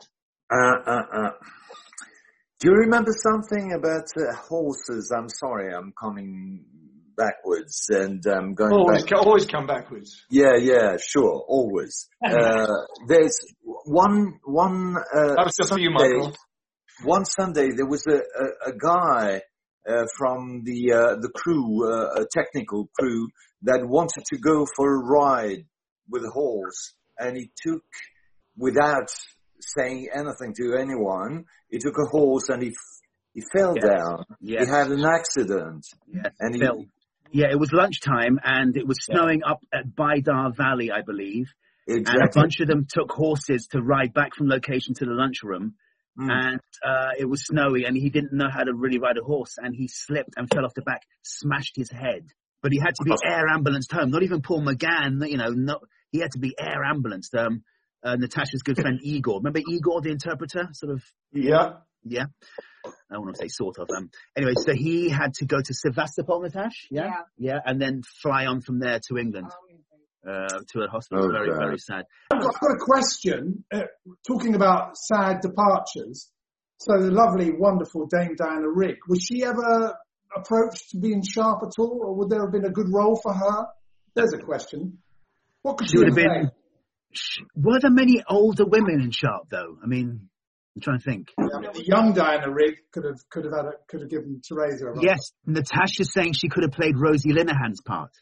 Do you remember something about horses? I'm sorry, I'm coming backwards and going back. Always come backwards. Yeah, sure, always. There's one. That was just for you, Michael. One Sunday, there was a guy from the crew, a technical crew, that wanted to go for a ride with a horse, and he took, without saying anything to anyone, he took a horse and he fell down. Yes. He had an accident. Yes, and he fell. Yeah, it was lunchtime and it was snowing up at Baidar Valley, I believe. Exactly. And a bunch of them took horses to ride back from location to the lunchroom. And it was snowy and he didn't know how to really ride a horse, and he slipped and fell off the back, smashed his head. But he had to be air ambulanced home. Not even Paul McGann, he had to be air ambulanced. Natasha's good friend Igor. Remember Igor, the interpreter? Sort of. Yeah. I want to say sort of. Anyway, so he had to go to Sevastopol, Natasha. Yeah. And then fly on from there to England. To a hospital. Very, very sad. I've got a question, talking about sad departures. So the lovely, wonderful Dame Diana Rigg, was she ever approached to be in Sharpe at all, or would there have been a good role for her? There's a question. What could she have been? Were there many older women in Sharpe, though? I mean, I'm trying to think. The young Diana Rigg could have given Teresa a role. Yes, Natasha's saying she could have played Rosie Linehan's part.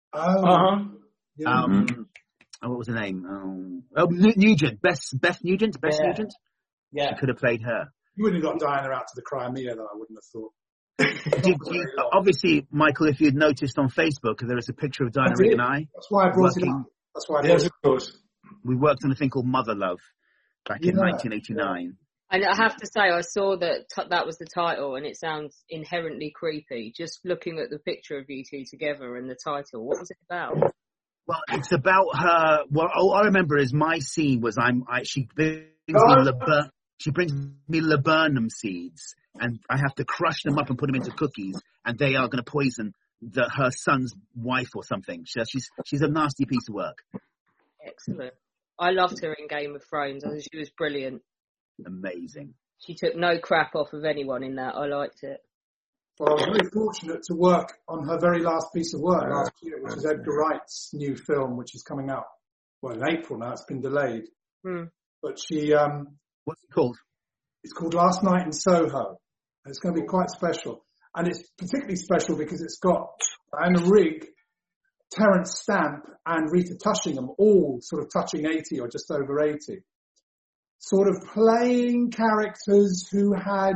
Yeah. What was her name? Nugent. Beth Nugent. Nugent. Yeah. She could have played her. You wouldn't have got Diana out to the Crimea, though, I wouldn't have thought. Obviously, Michael, if you'd noticed on Facebook, there is a picture of Diana Rigg and I. That's why I brought it up. That's why I brought it up. Of course. We worked on a thing called Mother Love back in 1989. And I have to say, I saw that was the title, and it sounds inherently creepy. Just looking at the picture of you two together and the title, what was it about? Well, it's about her. Well, all I remember is my scene was she brings me laburnum seeds, and I have to crush them up and put them into cookies, and they are going to poison her son's wife or something. She's a nasty piece of work. Excellent. I loved her in Game of Thrones. I think she was brilliant. Amazing. She took no crap off of anyone in that. I liked it. Well, I was very fortunate to work on her very last piece of work last year, which is Edgar Wright's new film, which is coming out, well, in April now. It's been delayed. But she... What's it called? It's called Last Night in Soho. It's going to be quite special. And it's particularly special because it's got Diana Rigg, Terence Stamp, and Rita Tushingham, all sort of touching 80 or just over 80. Sort of playing characters who'd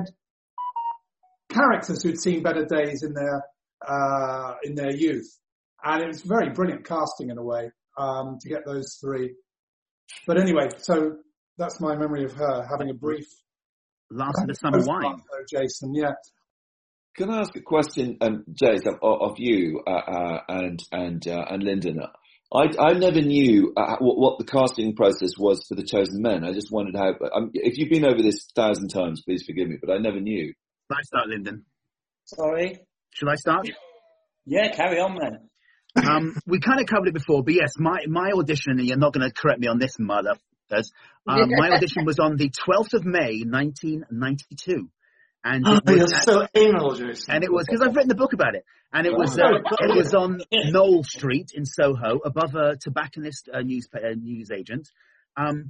seen better days in their youth, and it was very brilliant casting in a way to get those three. But anyway, so that's my memory of her having a brief Last of the Summer Wine. Jason, yeah. Can I ask a question, Jason, of you and Lyndon? I never knew what the casting process was for The Chosen Men. I just wondered how. If you've been over this 1,000 times, please forgive me, but I never knew. Shall I start, Lyndon? Sorry. Shall I start? Yeah, carry on, man. We kind of covered it before, but yes, my audition, and you're not going to correct me on this, mother. My audition was on the 12th of May, 1992. And you're so anal, Jason. And it was, because I've written the book about it. And it was on Knoll Street in Soho, above a tobacconist news agent. And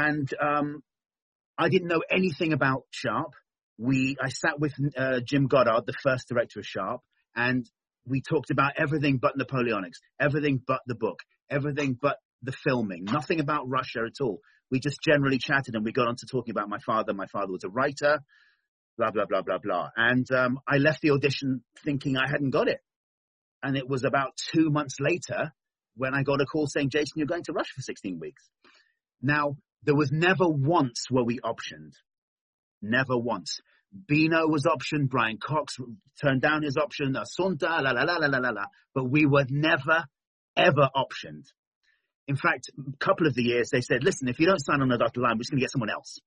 I didn't know anything about Sharp. I sat with Jim Goddard, the first director of Sharp, and we talked about everything but Napoleonics, everything but the book, everything but the filming, nothing about Russia at all. We just generally chatted, and we got on to talking about my father. My father was a writer, blah, blah, blah, blah, blah. And I left the audition thinking I hadn't got it. And it was about 2 months later when I got a call saying, Jason, you're going to Russia for 16 weeks. Now, there was never once where we optioned. Never once. Bino was optioned. Brian Cox turned down his option. Asunta, la, la, la, la, la, la. But we were never, ever optioned. In fact, a couple of the years, they said, listen, if you don't sign on the dotted line, we're just going to get someone else.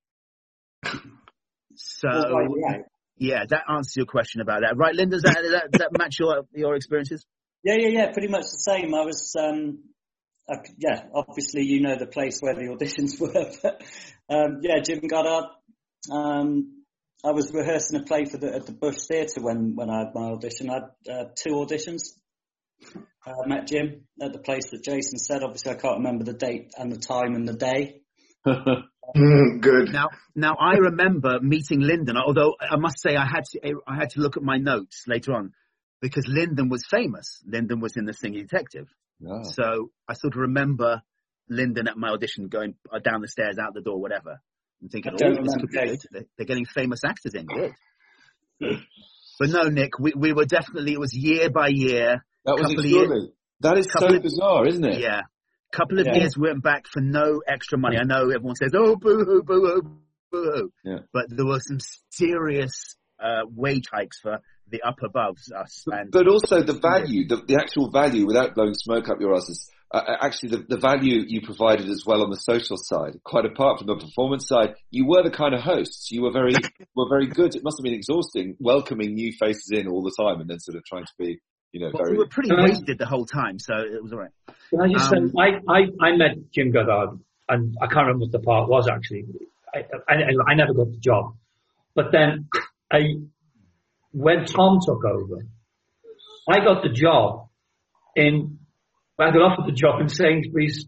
So, yeah, that answers your question about that. Right, Linda, does that match your experiences? Yeah, pretty much the same. I was, obviously you know the place where the auditions were. But, Jim Goddard. I was rehearsing a play at the Bush Theatre when I had my audition. I had 2 auditions. I met Jim at the place that Jason said. Obviously, I can't remember the date and the time and the day. Good. Now I remember meeting Lyndon, although I must say I had to look at my notes later on because Lyndon was famous. Lyndon was in The Singing Detective. Oh. So I sort of remember Lyndon at my audition going down the stairs, out the door, whatever. And thinking, this could be good. They're getting famous actors in. Good. But no, Nick, we were definitely, it was year by year. That was extraordinary. That is so bizarre, isn't it? Yeah. Couple of years we went back for no extra money. I know everyone says, oh, boo-hoo, boo-hoo, boo-hoo. Yeah. But there were some serious wage hikes for the up above us. But also the value, the actual value, without blowing smoke up your asses, actually the value you provided as well on the social side, quite apart from the performance side, you were the kind of hosts. You were very good. It must have been exhausting welcoming new faces in all the time and then sort of trying to be, very... We were pretty wasted the whole time, so it was all right. Can I just say, I met Jim Goddard, and I can't remember what the part was actually. I never got the job. But then when Tom took over, I got the job I got offered the job in Sainsbury's,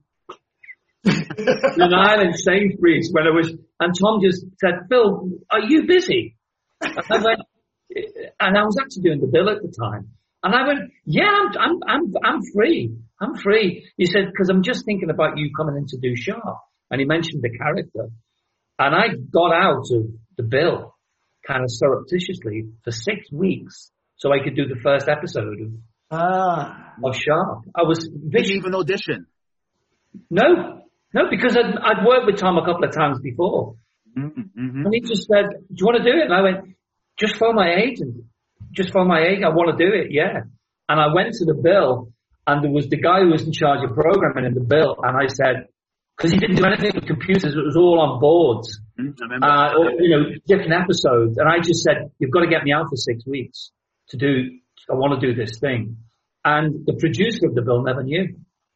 in Ireland, Sainsbury's, and Tom just said, Phil, are you busy? And I went, and I was actually doing the bill at the time. And I went, yeah, I'm free. I'm free. He said, because I'm just thinking about you coming in to do Sharp. And he mentioned the character. And I got out of the bill kind of surreptitiously for 6 weeks so I could do the first episode of Sharp. I was... Did you even audition? No, because I'd worked with Tom a couple of times before. Mm-hmm. And he just said, do you want to do it? And I went, just phone my agent. I want to do it, yeah. And I went to the bill, and there was the guy who was in charge of programming in the bill, and I said, because he didn't do anything with computers, it was all on boards, different episodes. And I just said, you've got to get me out for 6 weeks I want to do this thing. And the producer of the bill never knew.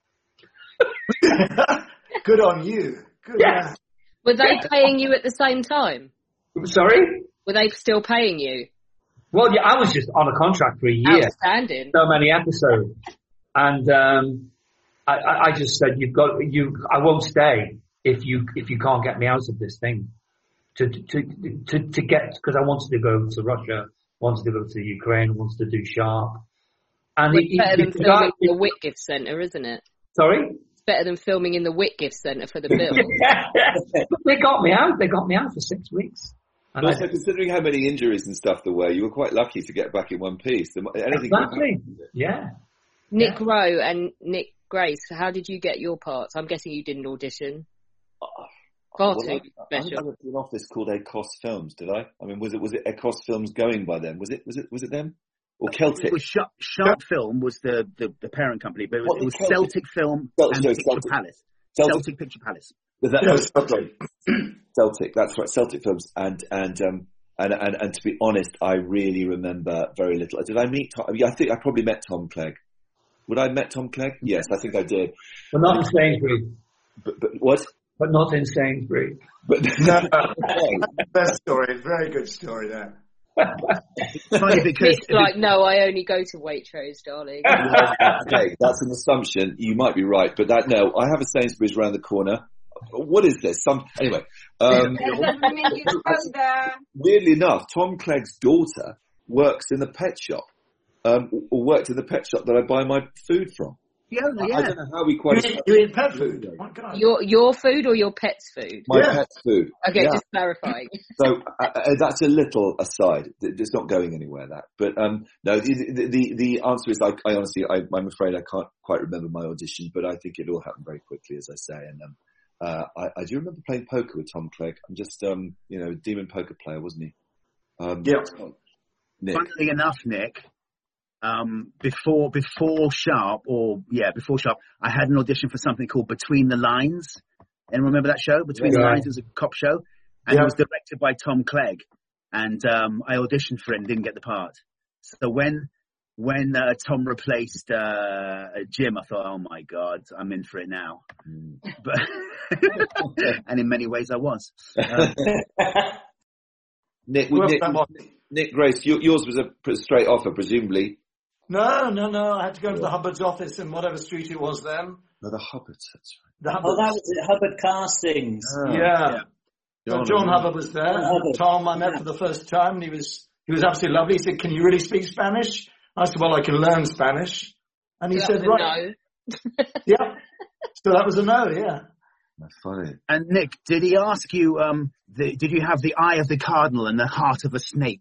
Good on you. Good yeah. Were they paying you at the same time? Sorry? Were they still paying you? Well, yeah, I was just on a contract for a year. Outstanding. So many episodes. And I just said, I won't stay if you can't get me out of this thing. To get, because I wanted to go to Russia, wanted to go to Ukraine, wanted to do Sharp. And it's better than filming in the Whitgift Centre, isn't it? Sorry? It's better than filming in the Whitgift Centre for the bill. Yeah. But they got me out. They got me out for 6 weeks. And also, considering how many injuries and stuff there were, you were quite lucky to get back in one piece. Exactly. Yeah. Nick Rowe and Nick Grace, how did you get your parts? I'm guessing you didn't audition. Far too special. I had an office called Ecos Films, did I? I mean, was it Ecos Films going by then? Was it them? Or Celtic? It was Sharp Film was the parent company, but it was Celtic Film and Picture Palace. Celtic Picture Palace. Celtic, that's right, Celtic Films, and to be honest, I really remember very little. Did I meet Tom? I think I probably met Tom Clegg. Would I have met Tom Clegg? Yes, I think I did. But not in Sainsbury's. But what? But not in Sainsbury's. But no, best story, very good story there. It's funny because it's like, no, I only go to Waitrose, darling. Okay, that's an assumption. You might be right, but no, I have a Sainsbury's around the corner. What is this? Anyway. Weirdly enough, Tom Clegg's daughter works in the pet shop, or worked in the pet shop that I buy my food from. Yeah. I don't know how we quite... You eat pet food? Oh my God. Your food or your pet's food? My pet's food. Okay, yeah. just clarifying. So that's a little aside. It's not going anywhere, that. But no, the answer is I honestly, I'm afraid I can't quite remember my audition, but I think it all happened very quickly, as I say. And I do remember playing poker with Tom Clegg. I'm just, demon poker player, wasn't he? Yeah. Nick. Funnily enough, Nick, before Sharp, I had an audition for something called Between the Lines. And remember that show? Between the Lines was a cop show, and it was directed by Tom Clegg. And I auditioned for it and didn't get the part. So when Tom replaced Jim, I thought, oh my God, I'm in for it now. But and in many ways I was. Nick Grace, yours was a straight offer, presumably. No. I had to go to the Hubbard's office in whatever street it was then. No, the Hubbards, that's right. That was it, Hubbard Castings. Yeah. So John Hubbard was there. Tom I met for the first time, and he was absolutely lovely. He said, "Can you really speak Spanish?" I said, "Well, I can learn Spanish." And he said, "Right." No. Yeah. So that was a no, yeah. That's funny. And Nick, did he ask you, did you have the eye of the cardinal and the heart of a snake?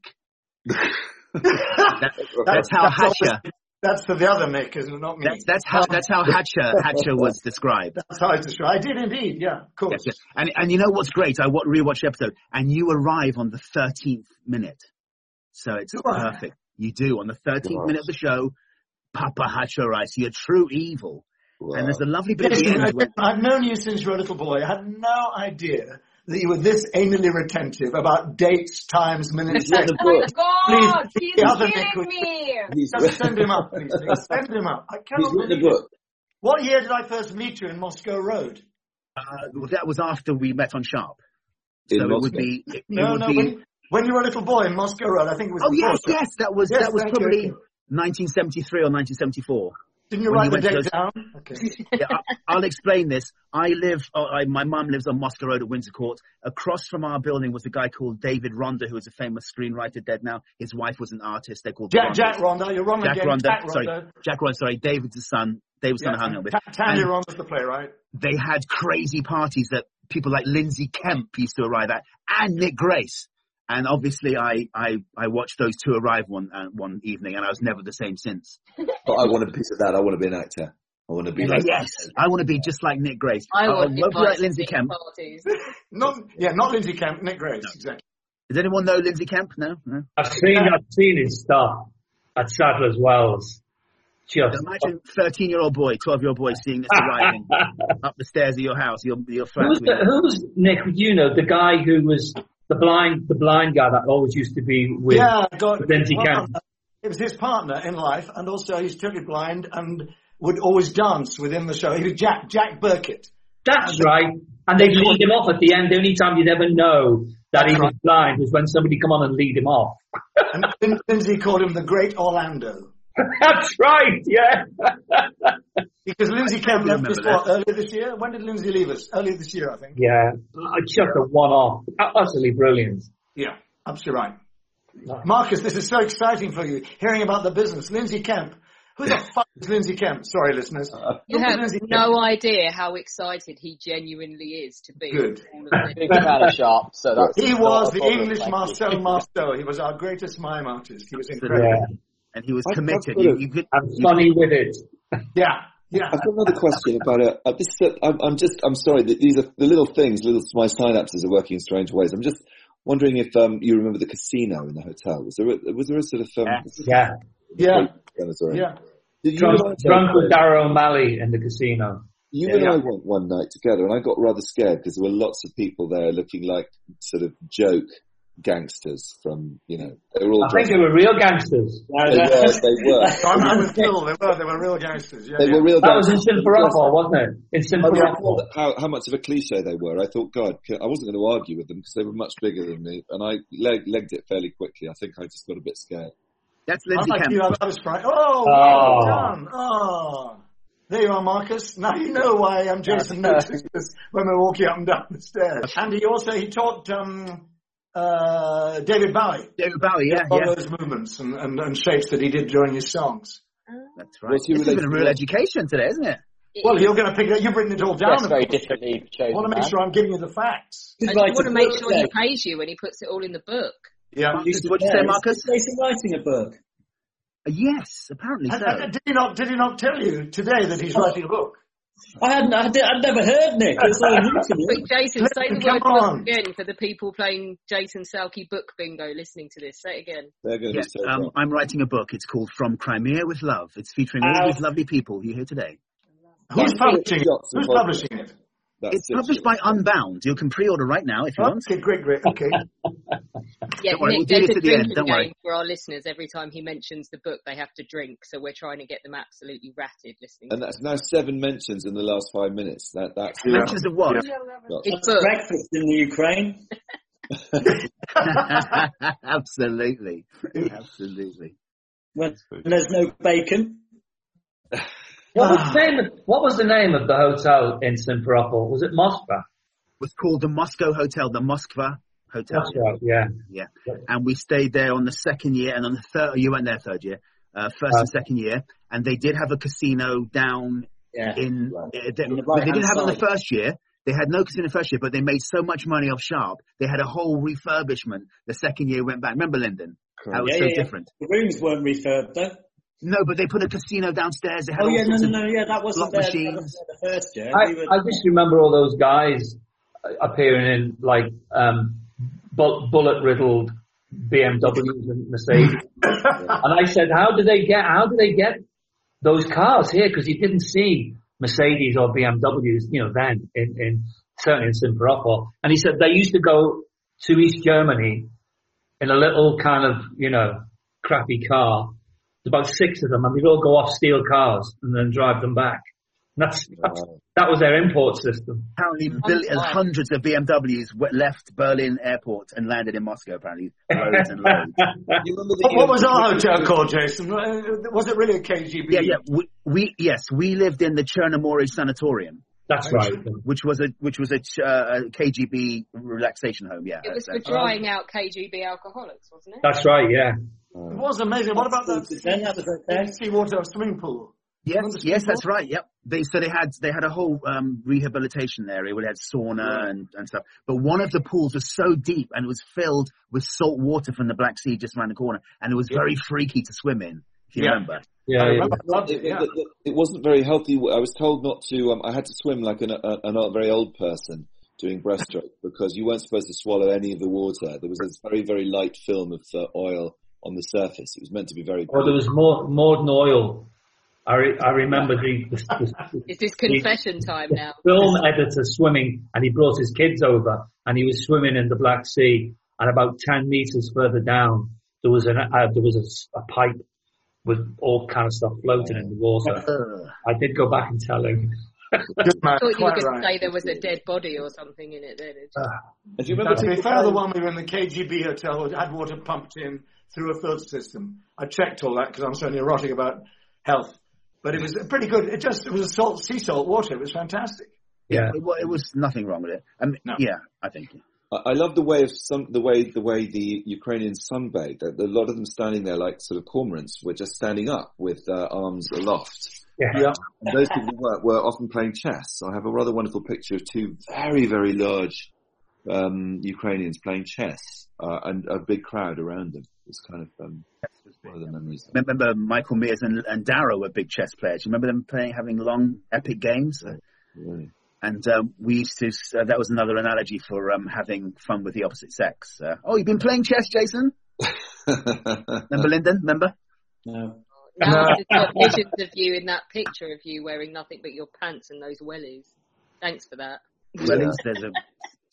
That's how Hatcher. That's for the other Nick, isn't it? Not me. That's how Hatcher was described. That's how it's described. I did indeed, yeah, of course. Yes. And you know what's great? I rewatched the episode, and you arrive on the 13th minute. So it's perfect. You do. On the 13th minute of the show, Papa Hatcher arrives. You're true evil. Wow. And there's a lovely bit at the end. I've known you since you were a little boy. I had no idea that you were this anally retentive about dates, times, minutes. Oh my God! Please, he's killing me! Just send him up, please. Send him up. I cannot believe it. What year did I first meet you in Moscow Road? That was after we met on Sharp. So it would be... When you were a little boy in Moscow Road, I think it was... Oh, yes. That was probably 1973 or 1974. Didn't you write the date down? Okay. Yeah, I'll explain this. My mum lives on Moscow Road at Windsor Court. Across from our building was a guy called David Ronda, who was a famous screenwriter, dead now. His wife was an artist. They're called Jack Ronda. You're wrong again. Jack Ronda. Sorry, David's son. David's son hung with. Tanya Ronda's the playwright. They had crazy parties that people like Lindsay Kemp used to arrive at, and Nick Grace. And obviously, I watched those two arrive one evening, and I was never the same since. But I want a piece of that. I want to be an actor. I want to be I want to be just like Nick Grace. I want to be like Lindsay Kemp. Not Lindsay Kemp. Nick Grace, exactly. Does anyone know Lindsay Kemp? No. I've seen his stuff at Sadler's Wells. Imagine 13-year-old boy, 12-year-old boy seeing this arriving up the stairs of your house. Your flat. Who's Nick? You know, the guy who was. The blind guy that always used to be with Lindsay Kemp. It was his partner in life, and also he's totally blind and would always dance within the show. He was Jack Burkett. That's right. And they'd lead him off at the end. The only time you'd ever know that he was blind was when somebody come on and lead him off. And Lindsay called him the Great Orlando. That's right, yeah. Because Lindsay Kemp left us earlier this year. When did Lindsay leave us? Earlier this year, I think. Yeah, I chucked a one-off. Utterly brilliant. Yeah, absolutely right. No. Marcus, this is so exciting for you, hearing about the business. Lindsay Kemp. Who the fuck is Lindsay Kemp? Sorry, listeners. You have no idea how excited he genuinely is to be. Good. Big fan of Sharp, so that's... He was the English Marcel Marceau. He was our greatest mime artist. He was incredible. Yeah. And he was committed. I'm funny with it. Yeah. I've got another question about it. I'm sorry that these are the little things. My synapses are working in strange ways. I'm just wondering if you remember the casino in the hotel. Was there a sort of Yeah. Drunk with Darrell O'Malley in the casino. You and I went one night together, and I got rather scared because there were lots of people there looking like sort of joke gangsters from, they were all. I think they were real gangsters. They were. I'm with Phil. They were real gangsters. Yeah, they were real that gangsters. Was in Simferopol, wasn't it? In Simferopol. How much of a cliche they were. I thought, God, I wasn't going to argue with them because they were much bigger than me, and I legged it fairly quickly. I think I just got a bit scared. That's Lindsay Kemp. I was frightened. Well done. Oh. There you are, Marcus. Now you know why Jason noticed us when we're walking up and down the stairs. And he taught David Bowie. David Bowie, yeah. All those movements and shapes that he did during his songs. That's right. This has been a real education today, isn't it? Well, you're going to pick it up. You've written it all down. Yes, very differently chosen. I want to make sure I'm giving you the facts. I just want to make sure he pays you when he puts it all in the book. Yeah. What did you say, Marcus? Is Jason writing a book? Yes, apparently so. Did he not tell you today that he's writing a book? I'd never heard, Nick. It's all new to me. Wait, Jason, say the word once again for the people playing Jason Salkey book bingo listening to this. Say it again. They're going to be so I'm writing a book. It's called From Crimea with Love. It's featuring all these lovely people you hear today. Who's publishing it? Who's publishing it? It's published by Unbound. You can pre-order right now if you want. Okay, great. Okay. Yeah, don't worry, Nick, we'll do there's this a at the end. drinking Don't worry. game for our listeners. Every time he mentions the book, they have to drink. So we're trying to get them absolutely ratted listening. And that's now 7 mentions in the last 5 minutes. That's mentions of what? It's breakfast in the Ukraine. Absolutely. When there's no bacon. What was the name of the hotel in Simferopol? Was it Moskva? It was called the Moscow Hotel, the Moskva Hotel. That's right, yeah. And we stayed there on the second year and on the third. You went there third year, first and second year, and they did have a casino down in. They didn't have it on the first year. They had no casino first year, but they made so much money off Sharp. They had a whole refurbishment. The second year went back. Remember, Lyndon? How it was so different. The rooms weren't refurbed though. No, but they put a casino downstairs. They had that wasn't there. Machines. That was there the first year. I just remember all those guys appearing in like bullet-riddled BMWs and Mercedes. And I said, how do they get those cars here? Because you didn't see Mercedes or BMWs, then certainly in Simferopol. And he said they used to go to East Germany in a little kind of, crappy car. There's about 6 of them, and they'd all go off steel cars and then drive them back. That was their import system. Apparently, hundreds of BMWs left Berlin airport and landed in Moscow, apparently. Loads and loads. What was our hotel called, Jason? Was it really a KGB? Yeah. We lived in the Chernomorye Sanatorium. That's right. Which was a KGB relaxation home, yeah. It was for drying out KGB alcoholics, wasn't it? That's right, yeah. It was amazing. What about that seawater swimming pool? Yes, that's right. Yep. They had a whole rehabilitation area where they had sauna and stuff. But one of the pools was so deep and it was filled with salt water from the Black Sea just around the corner, and it was very freaky to swim in. If you remember. It wasn't very healthy. I was told not to. I had to swim like a very old person doing breaststroke because you weren't supposed to swallow any of the water. There was this very, very light film of oil on the surface. It was meant to be very. There was more than oil. I remember Is this confession time now? Film editor swimming, and he brought his kids over, and he was swimming in the Black Sea, and about 10 meters further down, there was a pipe with all kind of stuff floating in the water. I did go back and tell him. I thought you were going to say there was a dead body or something in it. Do you remember? To be fair, the one we were in the KGB hotel had water pumped in through a filter system. I checked all that because I'm so neurotic about health. But it was pretty good. It was sea salt water. It was fantastic. Yeah, it was nothing wrong with it. Yeah, I think. I love the way the Ukrainians sunbathe. A lot of them standing there like sort of cormorants, were just standing up with arms aloft. Yeah. And those people were often playing chess. I have a rather wonderful picture of 2 very, very large Ukrainians playing chess and a big crowd around them. It's kind of one of the memories. Remember Michael Mears and Darrow were big chess players. You remember them having long, epic games? Really? And we used to. That was another analogy for having fun with the opposite sex. You've been playing chess, Jason? Remember, Lyndon? Remember? No. Now I've got visions of you in that picture of you wearing nothing but your pants and those wellies. Thanks for that. Wellies, there's a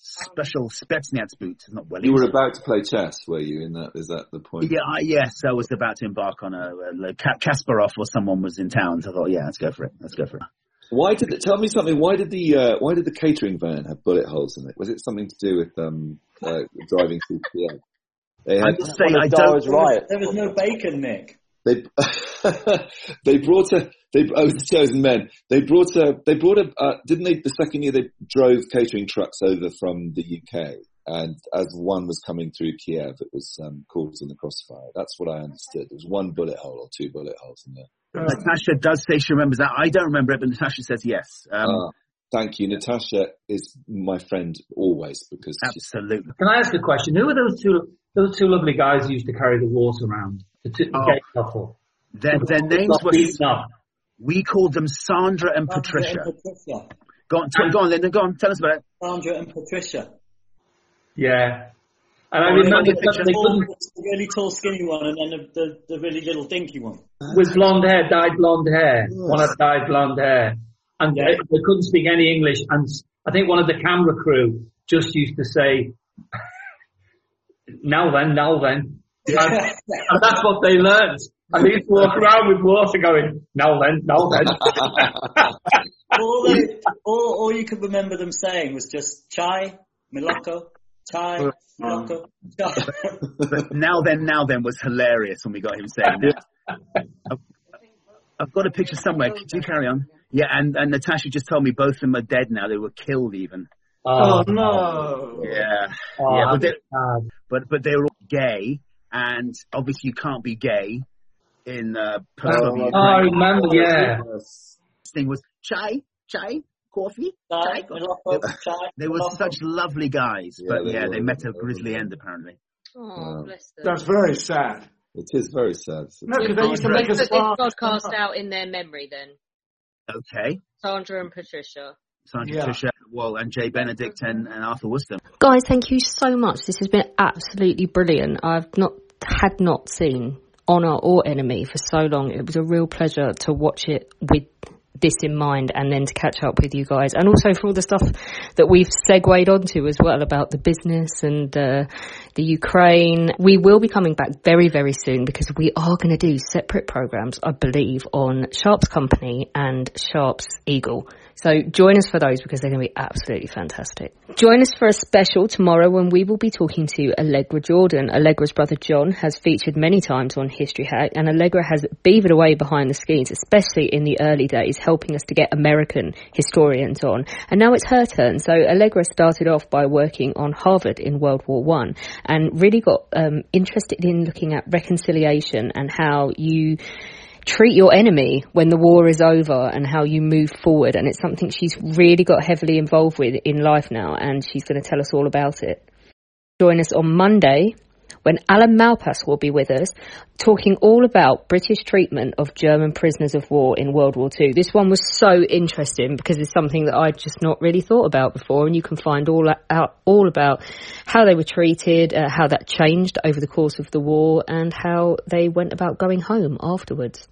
special Spetsnaz-boots, not wellies. You were about to play chess, were you? Is that the point? Yeah, yes, I was about to embark on a Kasparov or someone was in town, so I thought, yeah, let's go for it. Tell me something? Why did the catering van have bullet holes in it? Was it something to do with driving through Kiev? I just say I don't. Right. There was no bacon, Nick. They brought the chosen men. They brought didn't they, the second year they drove catering trucks over from the UK, and as one was coming through Kiev, it was caught in the crossfire. That's what I understood. There was one bullet hole or two bullet holes in there. Natasha does say she remembers that. I don't remember it, but Natasha says yes. Thank you. Natasha is my friend always, because absolutely. Can I ask a question? Who were those two lovely guys who used to carry the water around? The gay couple. Their names were. We called them Sandra and Patricia. Go on, tell us about it. Sandra and Patricia. Yeah. And I remember the really tall, skinny one, and then the really little dinky one. With dyed blonde hair. One had dyed blonde hair. And they couldn't speak any English. And I think one of the camera crew just used to say, now then. Yeah. And that's what they learned. And they used to walk around with water going, now then. all you could remember them saying was just chai, Miloko, chai, Miloko, chai. But now then was hilarious when we got him saying that. I've got a picture somewhere. Could you carry on? Yeah, and Natasha just told me both of them are dead now. They were killed even. Oh no. Yeah. But they were all gay, and obviously you can't be gay in Ukraine. I remember, yeah. This thing was chai, coffee, chai. They were such lovely guys, but they met a grisly end apparently. Oh, bless them. That's very sad. It is very sad. No, because they used to make us put this podcast out in their memory then. Okay. Sandra and Patricia. Patricia, and Jay Benedict and Arthur Worcester. Guys, thank you so much. This has been absolutely brilliant. I've not seen Honour or Enemy for so long. It was a real pleasure to watch it with this in mind, and then to catch up with you guys, and also for all the stuff that we've segued onto as well about the business and the Ukraine. We will be coming back very, very soon, because we are going to do separate programs, I believe, on Sharp's Company and Sharp's Eagle. So join us for those, because they're going to be absolutely fantastic. Join us for a special tomorrow when we will be talking to Allegra Jordan. Allegra's brother John has featured many times on History Hack, and Allegra has beavered away behind the scenes, especially in the early days, helping us to get American historians on. And now it's her turn. So Allegra started off by working on Harvard in World War I, and really got interested in looking at reconciliation and how you treat your enemy when the war is over and how you move forward. And it's something she's really got heavily involved with in life now, and she's going to tell us all about it. Join us on Monday when Alan Malpass will be with us, talking all about British treatment of German prisoners of war in World War II. This one was so interesting because it's something that I'd just not really thought about before, and you can find all about how they were treated, how that changed over the course of the war, and how they went about going home afterwards.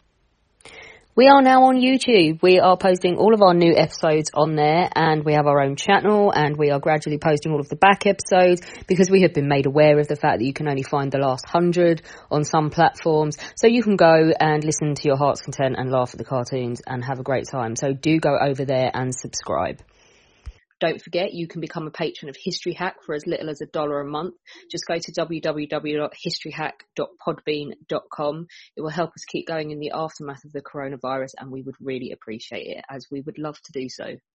We are now on YouTube. We are posting all of our new episodes on there, and we have our own channel, and we are gradually posting all of the back episodes because we have been made aware of the fact that you can only find the last 100 on some platforms. So you can go and listen to your heart's content and laugh at the cartoons and have a great time. So do go over there and subscribe. Don't forget, you can become a patron of History Hack for as little as $1 a month. Just go to www.historyhack.podbean.com. It will help us keep going in the aftermath of the coronavirus, and we would really appreciate it, as we would love to do so.